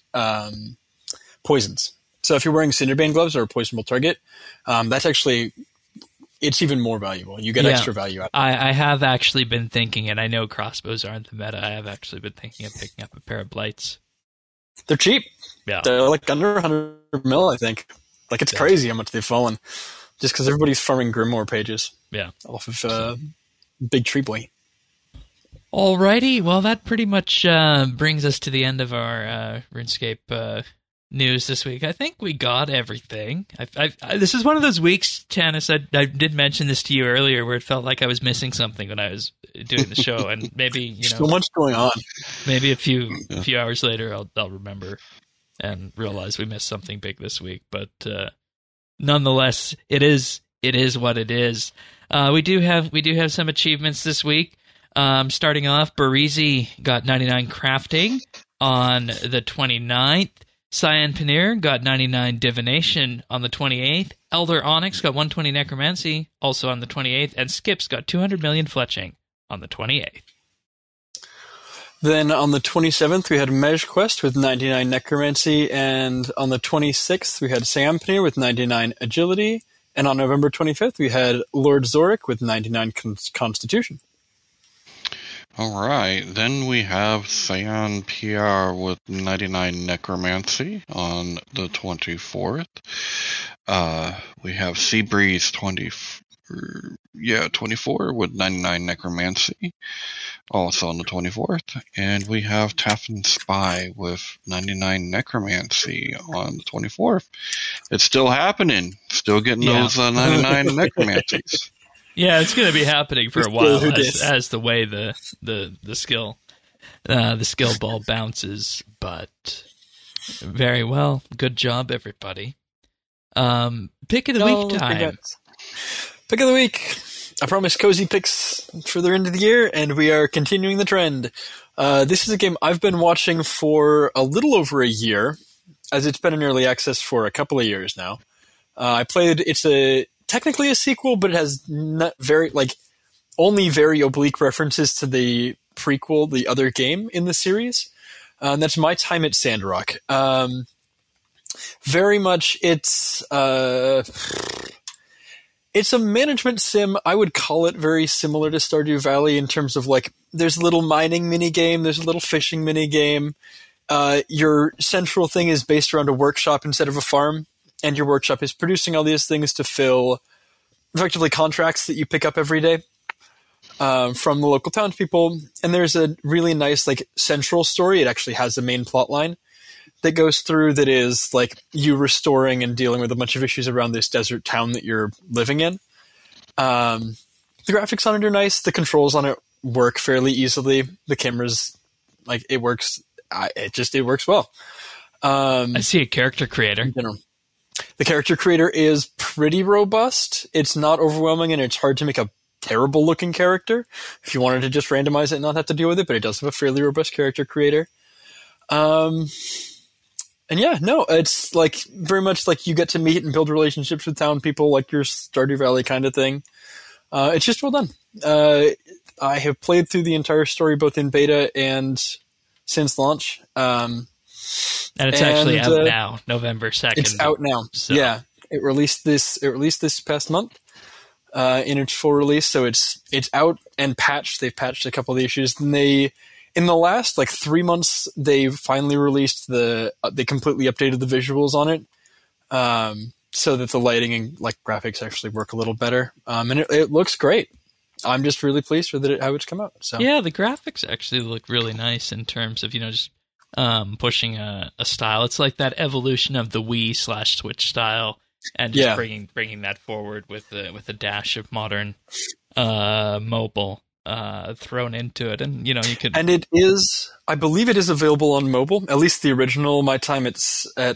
poisons. So if you're wearing Cinderbane gloves or a poisonable target, that's actually, it's even more valuable. You get extra value out of it. I have actually been thinking, and I know crossbows aren't the meta, I have actually been thinking of picking up a pair of Blights. They're cheap. Yeah. They're like under 100 mil, I think. Like it's crazy how much they've fallen. Just because everybody's farming Grimoire pages. Yeah. Off of Big Tree Boy. Alrighty, well that pretty much brings us to the end of our RuneScape news this week. I think we got everything. This is one of those weeks, Tannis, I did mention this to you earlier, where it felt like I was missing something when I was doing the show, and maybe so much going on. Maybe a few hours later, I'll remember and realize we missed something big this week. But nonetheless, it is what it is. We do have some achievements this week. Starting off, Barizi got 99 crafting on the 29th. Cyan Paneer got 99 divination on the 28th. Elder Onyx got 120 necromancy also on the 28th. And Skips got 200 million fletching on the 28th. Then on the 27th, we had Mej Quest with 99 necromancy. And on the 26th, we had Cyan Paneer with 99 agility. And on November 25th, we had Lord Zorik with 99 constitution. All right, then we have Cyan PR with 99 Necromancy on the 24th. We have Seabreeze 24 with 99 Necromancy, also on the 24th. And we have Taffin Spy with 99 Necromancy on the 24th. It's still happening. Still getting those 99 necromancies. Yeah, it's going to be happening for a while as the way the skill ball bounces. But very well, good job, everybody. Pick of the week time. Congrats. Pick of the week. I promised cozy picks for the end of the year, and we are continuing the trend. This is a game I've been watching for a little over a year, as it's been in early access for a couple of years now. I played. It's technically a sequel, but it has not only very oblique references to the prequel, the other game in the series. And that's My Time at Sandrock. Very much, it's a management sim. I would call it very similar to Stardew Valley in terms of there's a little mining mini game, there's a little fishing mini game. Your central thing is based around a workshop instead of a farm, and your workshop is producing all these things to fill effectively contracts that you pick up every day from the local townspeople. And there's a really nice central story. It actually has a main plot line that goes through that is you restoring and dealing with a bunch of issues around this desert town that you're living in. The graphics on it are nice. The controls on it work fairly easily. The camera's it works. It works well. I see a character creator. The character creator is pretty robust. It's not overwhelming, and it's hard to make a terrible looking character if you wanted to just randomize it and not have to deal with it, but it does have a fairly robust character creator. And yeah, no, it's very much you get to meet and build relationships with town people, like your Stardew Valley kind of thing. It's just well done. I have played through the entire story both in beta and since launch. And it's actually out now, November 2nd. It's out now. So. Yeah. It released this past month in its full release, so it's out and patched. They've patched a couple of the issues. And in the last 3 months, they finally released they completely updated the visuals on it, so that the lighting and graphics actually work a little better. And it looks great. I'm just really pleased with how it's come out. So yeah, the graphics actually look really nice in terms of just pushing a style. It's like that evolution of the Wii/Switch style, and just bringing that forward with a dash of modern mobile thrown into it. And you could, and it is, I believe it is available on mobile, at least the original My Time at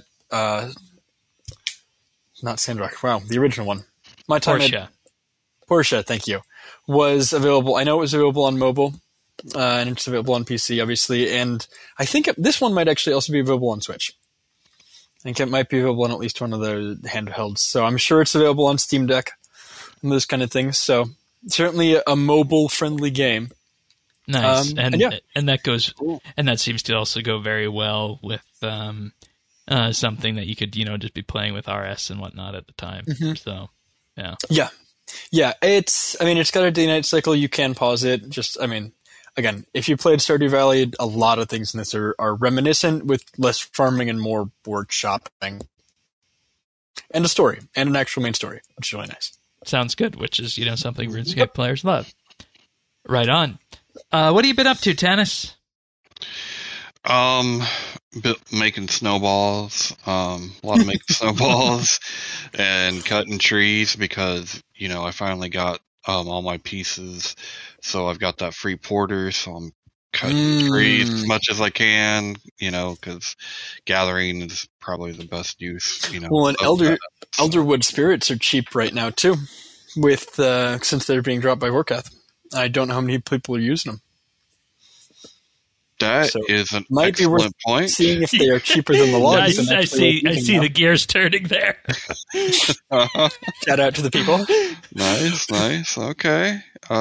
not Sandrock, wow, the original one, My Time at Portia, thank you, was available. I know it was available on mobile, and it's available on PC, obviously, and I think this one might actually also be available on Switch. I think it might be available on at least one of the handhelds, so I'm sure it's available on Steam Deck and those kind of things, so certainly a mobile-friendly game. Nice, and that goes, and that seems to also go very well with something that you could, just be playing with RS and whatnot at the time. Mm-hmm. So, yeah. It's got a day-night cycle. You can pause it. Again, if you played Stardew Valley, a lot of things in this are reminiscent, with less farming and more workshopping, and a story and an actual main story, which is really nice. Sounds good, which is, something RuneScape players love. Right on. What have you been up to, Tanis? Making snowballs. A lot of making snowballs and cutting trees because, I finally got all my pieces. So I've got that free porter, so I'm cutting trees as much as I can, because gathering is probably the best use, Well, and Elderwood spirits are cheap right now, too, with since they're being dropped by Vorkath. I don't know how many people are using them. That is an excellent point. Seeing if they are cheaper than the logs. I see the gears turning there. Shout out to the people. Nice. Okay.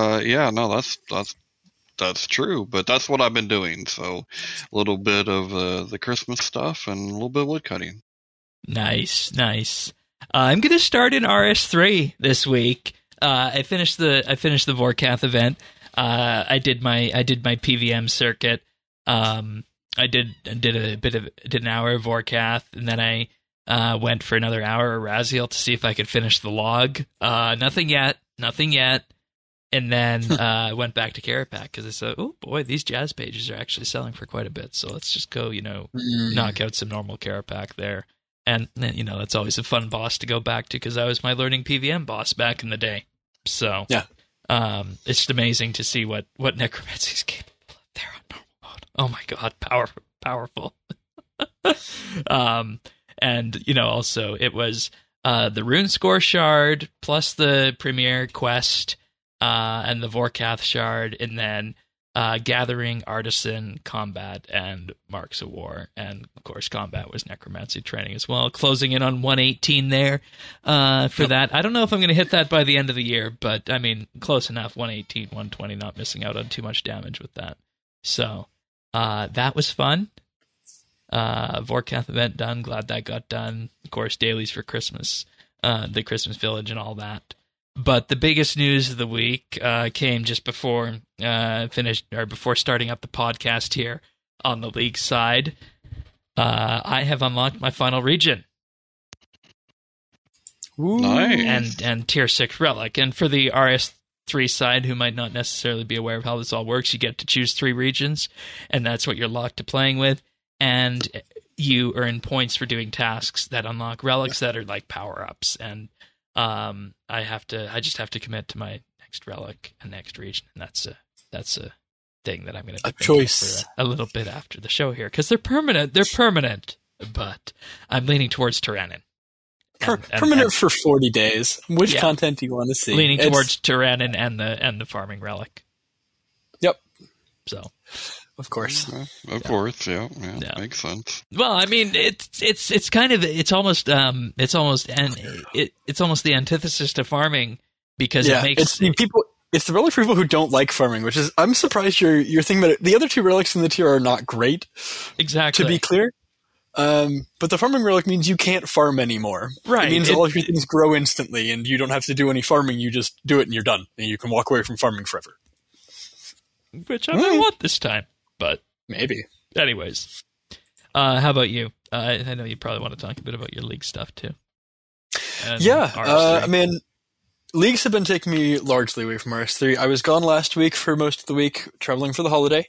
That's true, but that's what I've been doing. So a little bit of the Christmas stuff and a little bit of wood cutting. Nice. I'm going to start in RS3 this week. I finished the Vorkath event. I did my PVM circuit. I did an hour of Vorkath, and then I went for another hour of Raziel to see if I could finish the log. Nothing yet. And then I went back to Karapak because I said, oh boy, these jazz pages are actually selling for quite a bit. So let's just go, knock out some normal Karapak there. And that's always a fun boss to go back to because I was my learning PVM boss back in the day. So yeah, it's just amazing to see what Necromancy's capable of there on normal mode. Oh my god, powerful. And also it was the Rune Score Shard plus the Premier Quest and the Vorkath Shard, and then Gathering, Artisan, Combat, and Marks of War. And, of course, Combat was Necromancy training as well. Closing in on 118 there for that. I don't know if I'm going to hit that by the end of the year, but, I mean, close enough. 118, 120, not missing out on too much damage with that. So, that was fun. Vorkath event done. Glad that got done. Of course, dailies for Christmas, the Christmas Village and all that. But the biggest news of the week came just before before starting up the podcast here on the League side. I have unlocked my final region. Ooh. Nice. And tier 6 relic. And for the RS3 side, who might not necessarily be aware of how this all works, you get to choose 3 regions, and that's what you're locked to playing with. And you earn points for doing tasks that unlock relics that are like power-ups. And I just have to commit to my next relic and next region, and that's a thing that I'm going to a choice for a little bit after the show here because they're permanent. But I'm leaning towards Tyrannin. Permanent for 40 days. Which content do you want to see? Leaning towards Tyrannin and the farming relic. Yep. So. Of course. Of course, yeah, makes sense. Well, I mean, it's kind of almost the antithesis to farming because it makes it's the relic for people who don't like farming, which is I'm surprised you're thinking about it. The other 2 relics in the tier are not great. Exactly. To be clear. But the farming relic means you can't farm anymore. Right. It means all of your things grow instantly and you don't have to do any farming, you just do it and you're done. And you can walk away from farming forever. Which I might want this time. But maybe. Anyways, how about you? I know you probably want to talk a bit about your League stuff too. I mean, Leagues have been taking me largely away from RS3. I was gone last week for most of the week, traveling for the holiday.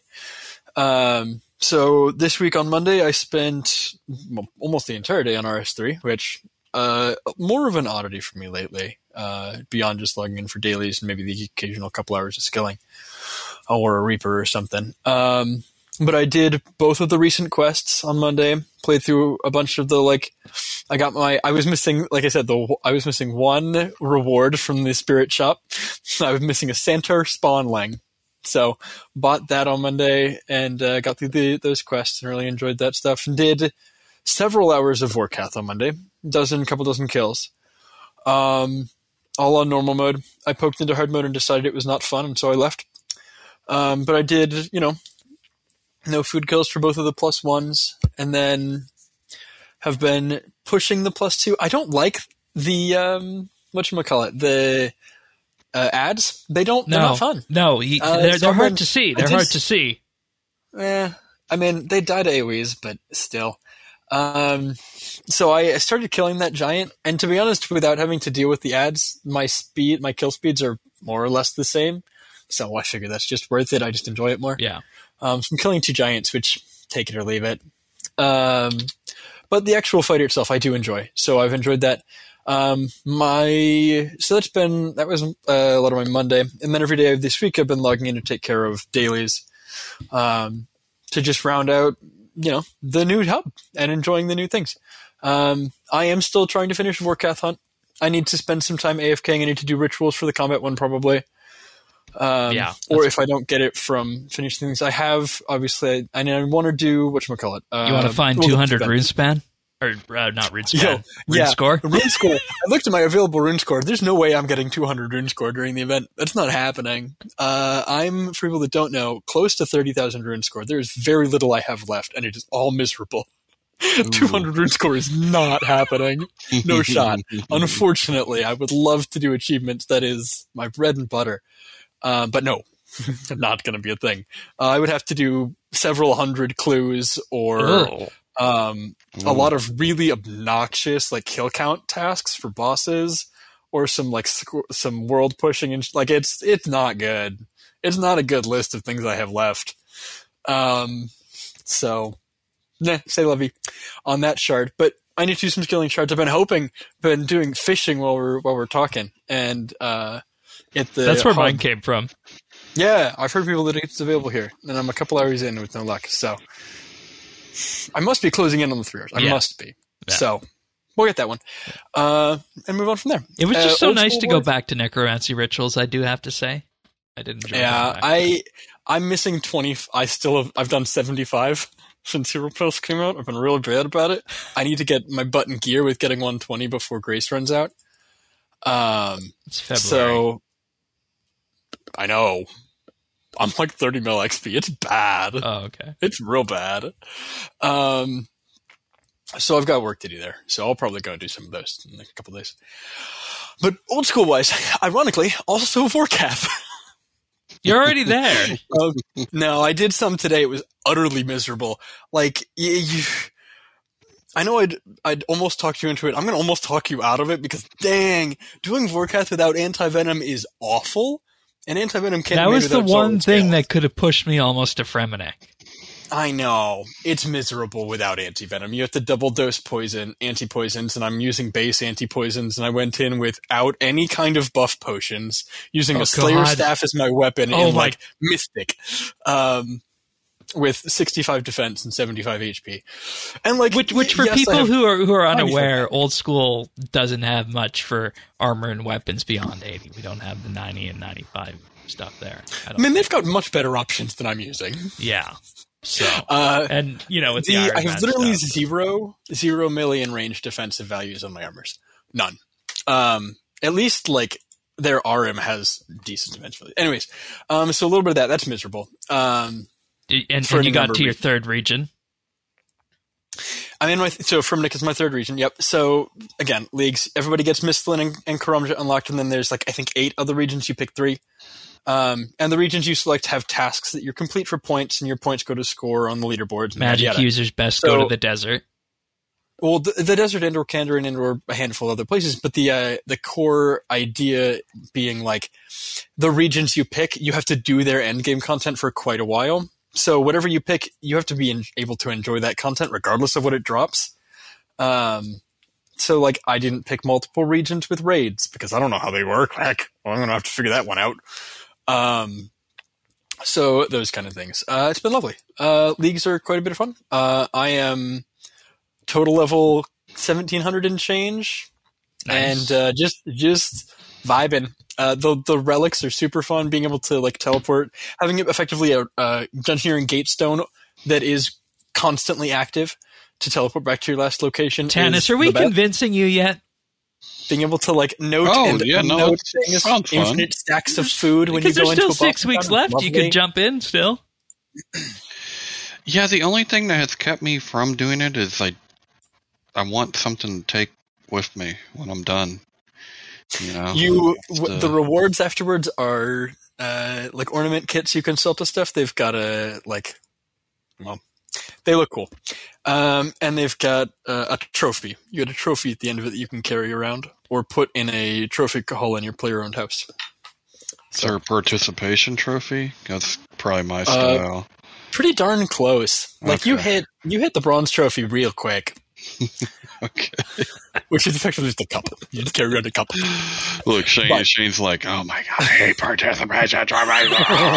So this week on Monday, I spent almost the entire day on RS3, which more of an oddity for me lately, beyond just logging in for dailies and maybe the occasional couple hours of skilling. Or a Reaper or something. But I did both of the recent quests on Monday, played through a bunch of I was missing, like I said, I was missing 1 reward from the Spirit Shop. I was missing a Centaur Spawnling. So, bought that on Monday and got through those quests and really enjoyed that stuff. And did several hours of Vorkath on Monday. Couple dozen kills. All on normal mode. I poked into hard mode and decided it was not fun, and so I left. But I did, no food kills for both of the +1s, and then have been pushing the +2. I don't like the, the ads. They're not fun. No, they're hard to see. They're hard to see. I mean, they died AoEs, but still. So I started killing that giant, and to be honest, without having to deal with the ads, my kill speeds are more or less the same. So I figure that's just worth it. I just enjoy it more. Yeah. So I'm killing 2 giants, which take it or leave it. But the actual fight itself, I do enjoy. So I've enjoyed that. That was a lot of my Monday. And then every day of this week, I've been logging in to take care of dailies, to just round out, the new hub and enjoying the new things. I am still trying to finish Vorkath Hunt. I need to spend some time AFKing. I need to do rituals for the combat one probably. Or if I don't get it from finishing things, I have, obviously, I want to do, whatchamacallit. You want to find 200 Runespan? Or, not Runespan. Rune Score? Rune Score. I looked at my available Rune Score. There's no way I'm getting 200 Rune Score during the event. That's not happening. I'm, for people that don't know, close to 30,000 Rune Score. There's very little I have left, and it is all miserable. 200 Rune Score is not happening. No shot. Unfortunately, I would love to do achievements. That is my bread and butter. But no, not going to be a thing. I would have to do several hundred clues or a lot of really obnoxious kill count tasks for bosses, or some some world pushing and it's not good. It's not a good list of things I have left. So, say lovey on that shard. But I need to do some skilling charts. I've been doing fishing while we're talking, and that's where mine came from. Yeah, I've heard people that it's available here, and I'm a couple hours in with no luck. So I must be closing in on the 3 hours. I must be. Yeah. So we'll get that one, and move on from there. It was just so nice to go back to necromancy rituals. I do have to say, I did enjoy. Yeah, I'm missing 20. I've done 75 since Hero Pulse came out. I've been real dread about it. I need to get my butt in gear with getting 120 before Grace runs out. It's February. So I know. I'm like 30 mil XP. It's bad. Oh, okay. It's real bad. So I've got work to do there. So I'll probably go and do some of those in a couple of days. But old school wise, ironically, also Vorkath. You're already there. No, I did some today. It was utterly miserable. Like, I know I'd almost talk you into it. I'm going to almost talk you out of it because, dang, doing Vorkath without Anti-Venom is awful. And Anti-Venom can't. That was the one thing that could have pushed me almost to Fremennik. I know. It's miserable without Anti-Venom. You have to double dose anti-poisons, and I'm using base anti-poisons, and I went in without any kind of buff potions, using a Slayer Staff as my weapon Mystic. With 65 defense and 75 HP. And which for people who are unaware, old school doesn't have much for armor and weapons beyond 80. We don't have the 90 and 95 stuff there. I mean, they've got much better options than I'm using. Yeah. So, and with the Iron I have literally stuff. zero melee and range defensive values on my armors. None. At least their RM has decent defense value. Anyways, so a little bit of that. That's miserable. And you got to your third region. I'm in so Fremennik is my third region. Yep. So again, leagues. Everybody gets Misthalin and Karamja unlocked, and then there's I think 8 other regions. You pick 3. And the regions you select have tasks that you complete for points, and your points go to score on the leaderboards. Magic users best go to the desert. Well, the desert, Endor, Kandor, and Endor, a handful of other places, but the core idea being the regions you pick, you have to do their endgame content for quite a while. So whatever you pick, you have to be able to enjoy that content regardless of what it drops. So I didn't pick multiple regions with raids because I don't know how they work. I'm going to have to figure that one out. So those kind of things. It's been lovely. Leagues are quite a bit of fun. I am total level 1700 and change. Nice. And just vibing. The relics are super fun, being able to teleport, having it effectively a Dungeoneering Gatestone that is constantly active to teleport back to your last location. Tannis, are we convincing you yet? Being able to note infinite stacks of food when you go into a boss. Because there's still 6 weeks left. Lovely. You could jump in still. Yeah, the only thing that has kept me from doing it is I want something to take with me when I'm done. The rewards afterwards are ornament kits you can sell to stuff. They've got they look cool. And they've got a trophy. You get a trophy at the end of it that you can carry around or put in a trophy hall in your player-owned house. Is there a participation trophy? That's probably my style. Pretty darn close. Okay. You hit the bronze trophy real quick. Okay. Which is effectively just a cup. You just carry around a cup. Look, Shane's like, oh my god, I hate participation trophy.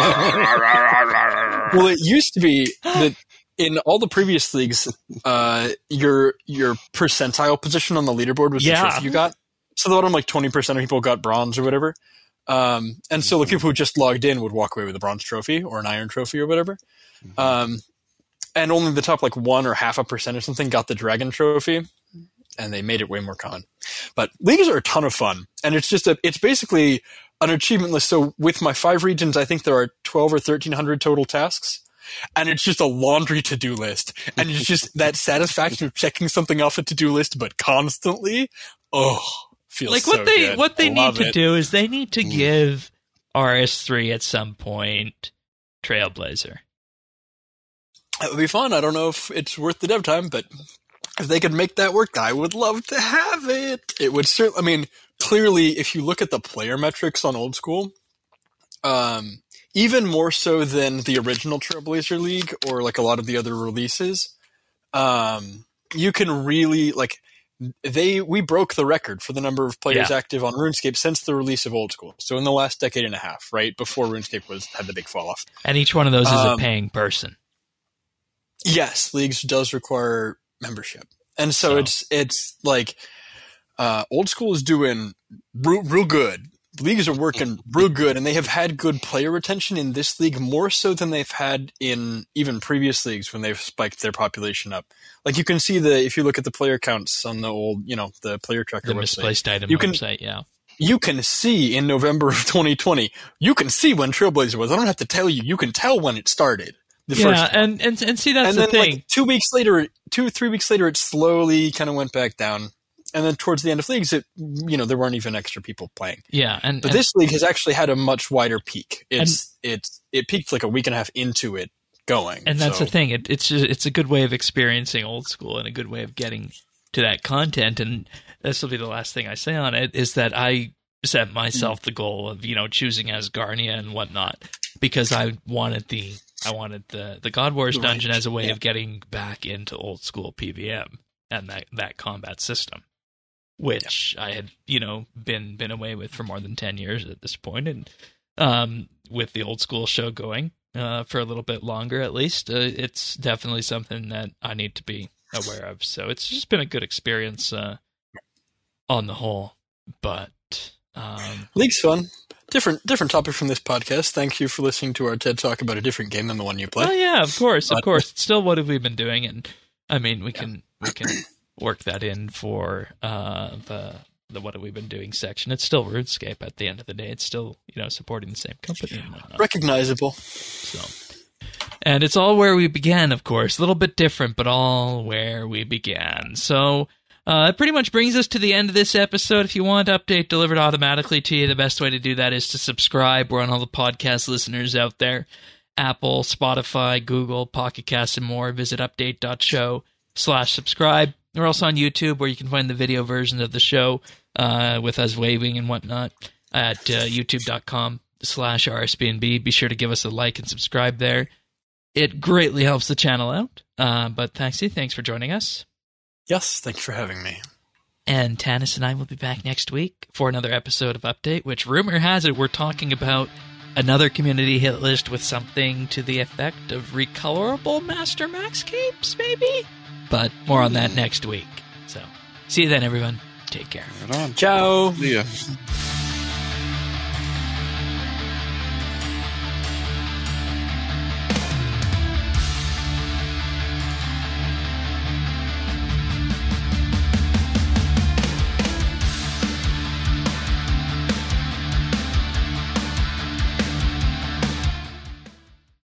Well, it used to be that in all the previous leagues, your percentile position on the leaderboard was the trophy you got. So the bottom 20% of people got bronze or whatever. And so people who just logged in would walk away with a bronze trophy or an iron trophy or whatever. And only the top 1 or 0.5% or something got the dragon trophy, and they made it way more common. But leagues are a ton of fun, and it's basically an achievement list. So with my 5 regions, I think there are 12 or 1,300 total tasks, and it's just a laundry to-do list. And it's just that satisfaction of checking something off a to-do list, but constantly. Oh, feels so good. What they need to do is they need to give RS3 at some point Trailblazer. That would be fun. I don't know if it's worth the dev time, but if they could make that work, I would love to have it. It would certainly, clearly, if you look at the player metrics on Old School, even more so than the original Trailblazer League or a lot of the other releases, you can really, we broke the record for the number of players active on RuneScape since the release of Old School. So in the last decade and a half, right before RuneScape had the big fall off. And each one of those is a paying person. Yes, Leagues does require membership, and so it's like Old School is doing real good. Leagues are working real good, and they have had good player retention in this league more so than they've had in even previous leagues when they've spiked their population up. Like you can see if you look at the player counts on the old, the player tracker the website, misplaced item website, you can see in November of 2020, you can see when Trailblazer was. I don't have to tell you. You can tell when it started. The first one. and see that's and the then, thing. Like 2 weeks later, 2 or 3 weeks later, it slowly kind of went back down. And then towards the end of leagues, there weren't even extra people playing. Yeah, but this league has actually had a much wider peak. It peaked like a week and a half into it going. And that's the thing. It's a good way of experiencing Old School and a good way of getting to that content. And this will be the last thing I say on it, is that I set myself the goal of choosing Asgarnia and whatnot because I wanted the God Wars dungeon as a way of getting back into Old School PVM and that combat system, which I had, been away with for more than 10 years at this point. And with the Old School show going for a little bit longer, at least, it's definitely something that I need to be aware of. So it's just been a good experience on the whole. But League's fun. Different topic from this podcast. Thank you for listening to our TED Talk about a different game than the one you play. Oh yeah, of course. It's still what have we been doing, and I mean we can work that in for the what have we been doing section. It's still RuneScape at the end of the day. It's still supporting the same company and whatnot. Recognizable. So, and it's all where we began, of course. A little bit different, but all where we began. So it pretty much brings us to the end of this episode. If you want Update delivered automatically to you, the best way to do that is to subscribe. We're on all the podcast listeners out there. Apple, Spotify, Google, Pocket Cast, and more. Visit update.show/subscribe. We're also on YouTube, where you can find the video version of the show with us waving and whatnot at youtube.com/RSBNB. Be sure to give us a like and subscribe there. It greatly helps the channel out. But thanks for joining us. Yes, thank you for having me. And Tanis and I will be back next week for another episode of Update, which rumor has it we're talking about another community hit list with something to the effect of recolorable Master Max capes, maybe? But more on that next week. So, see you then, everyone. Take care. Right on. Ciao. See ya.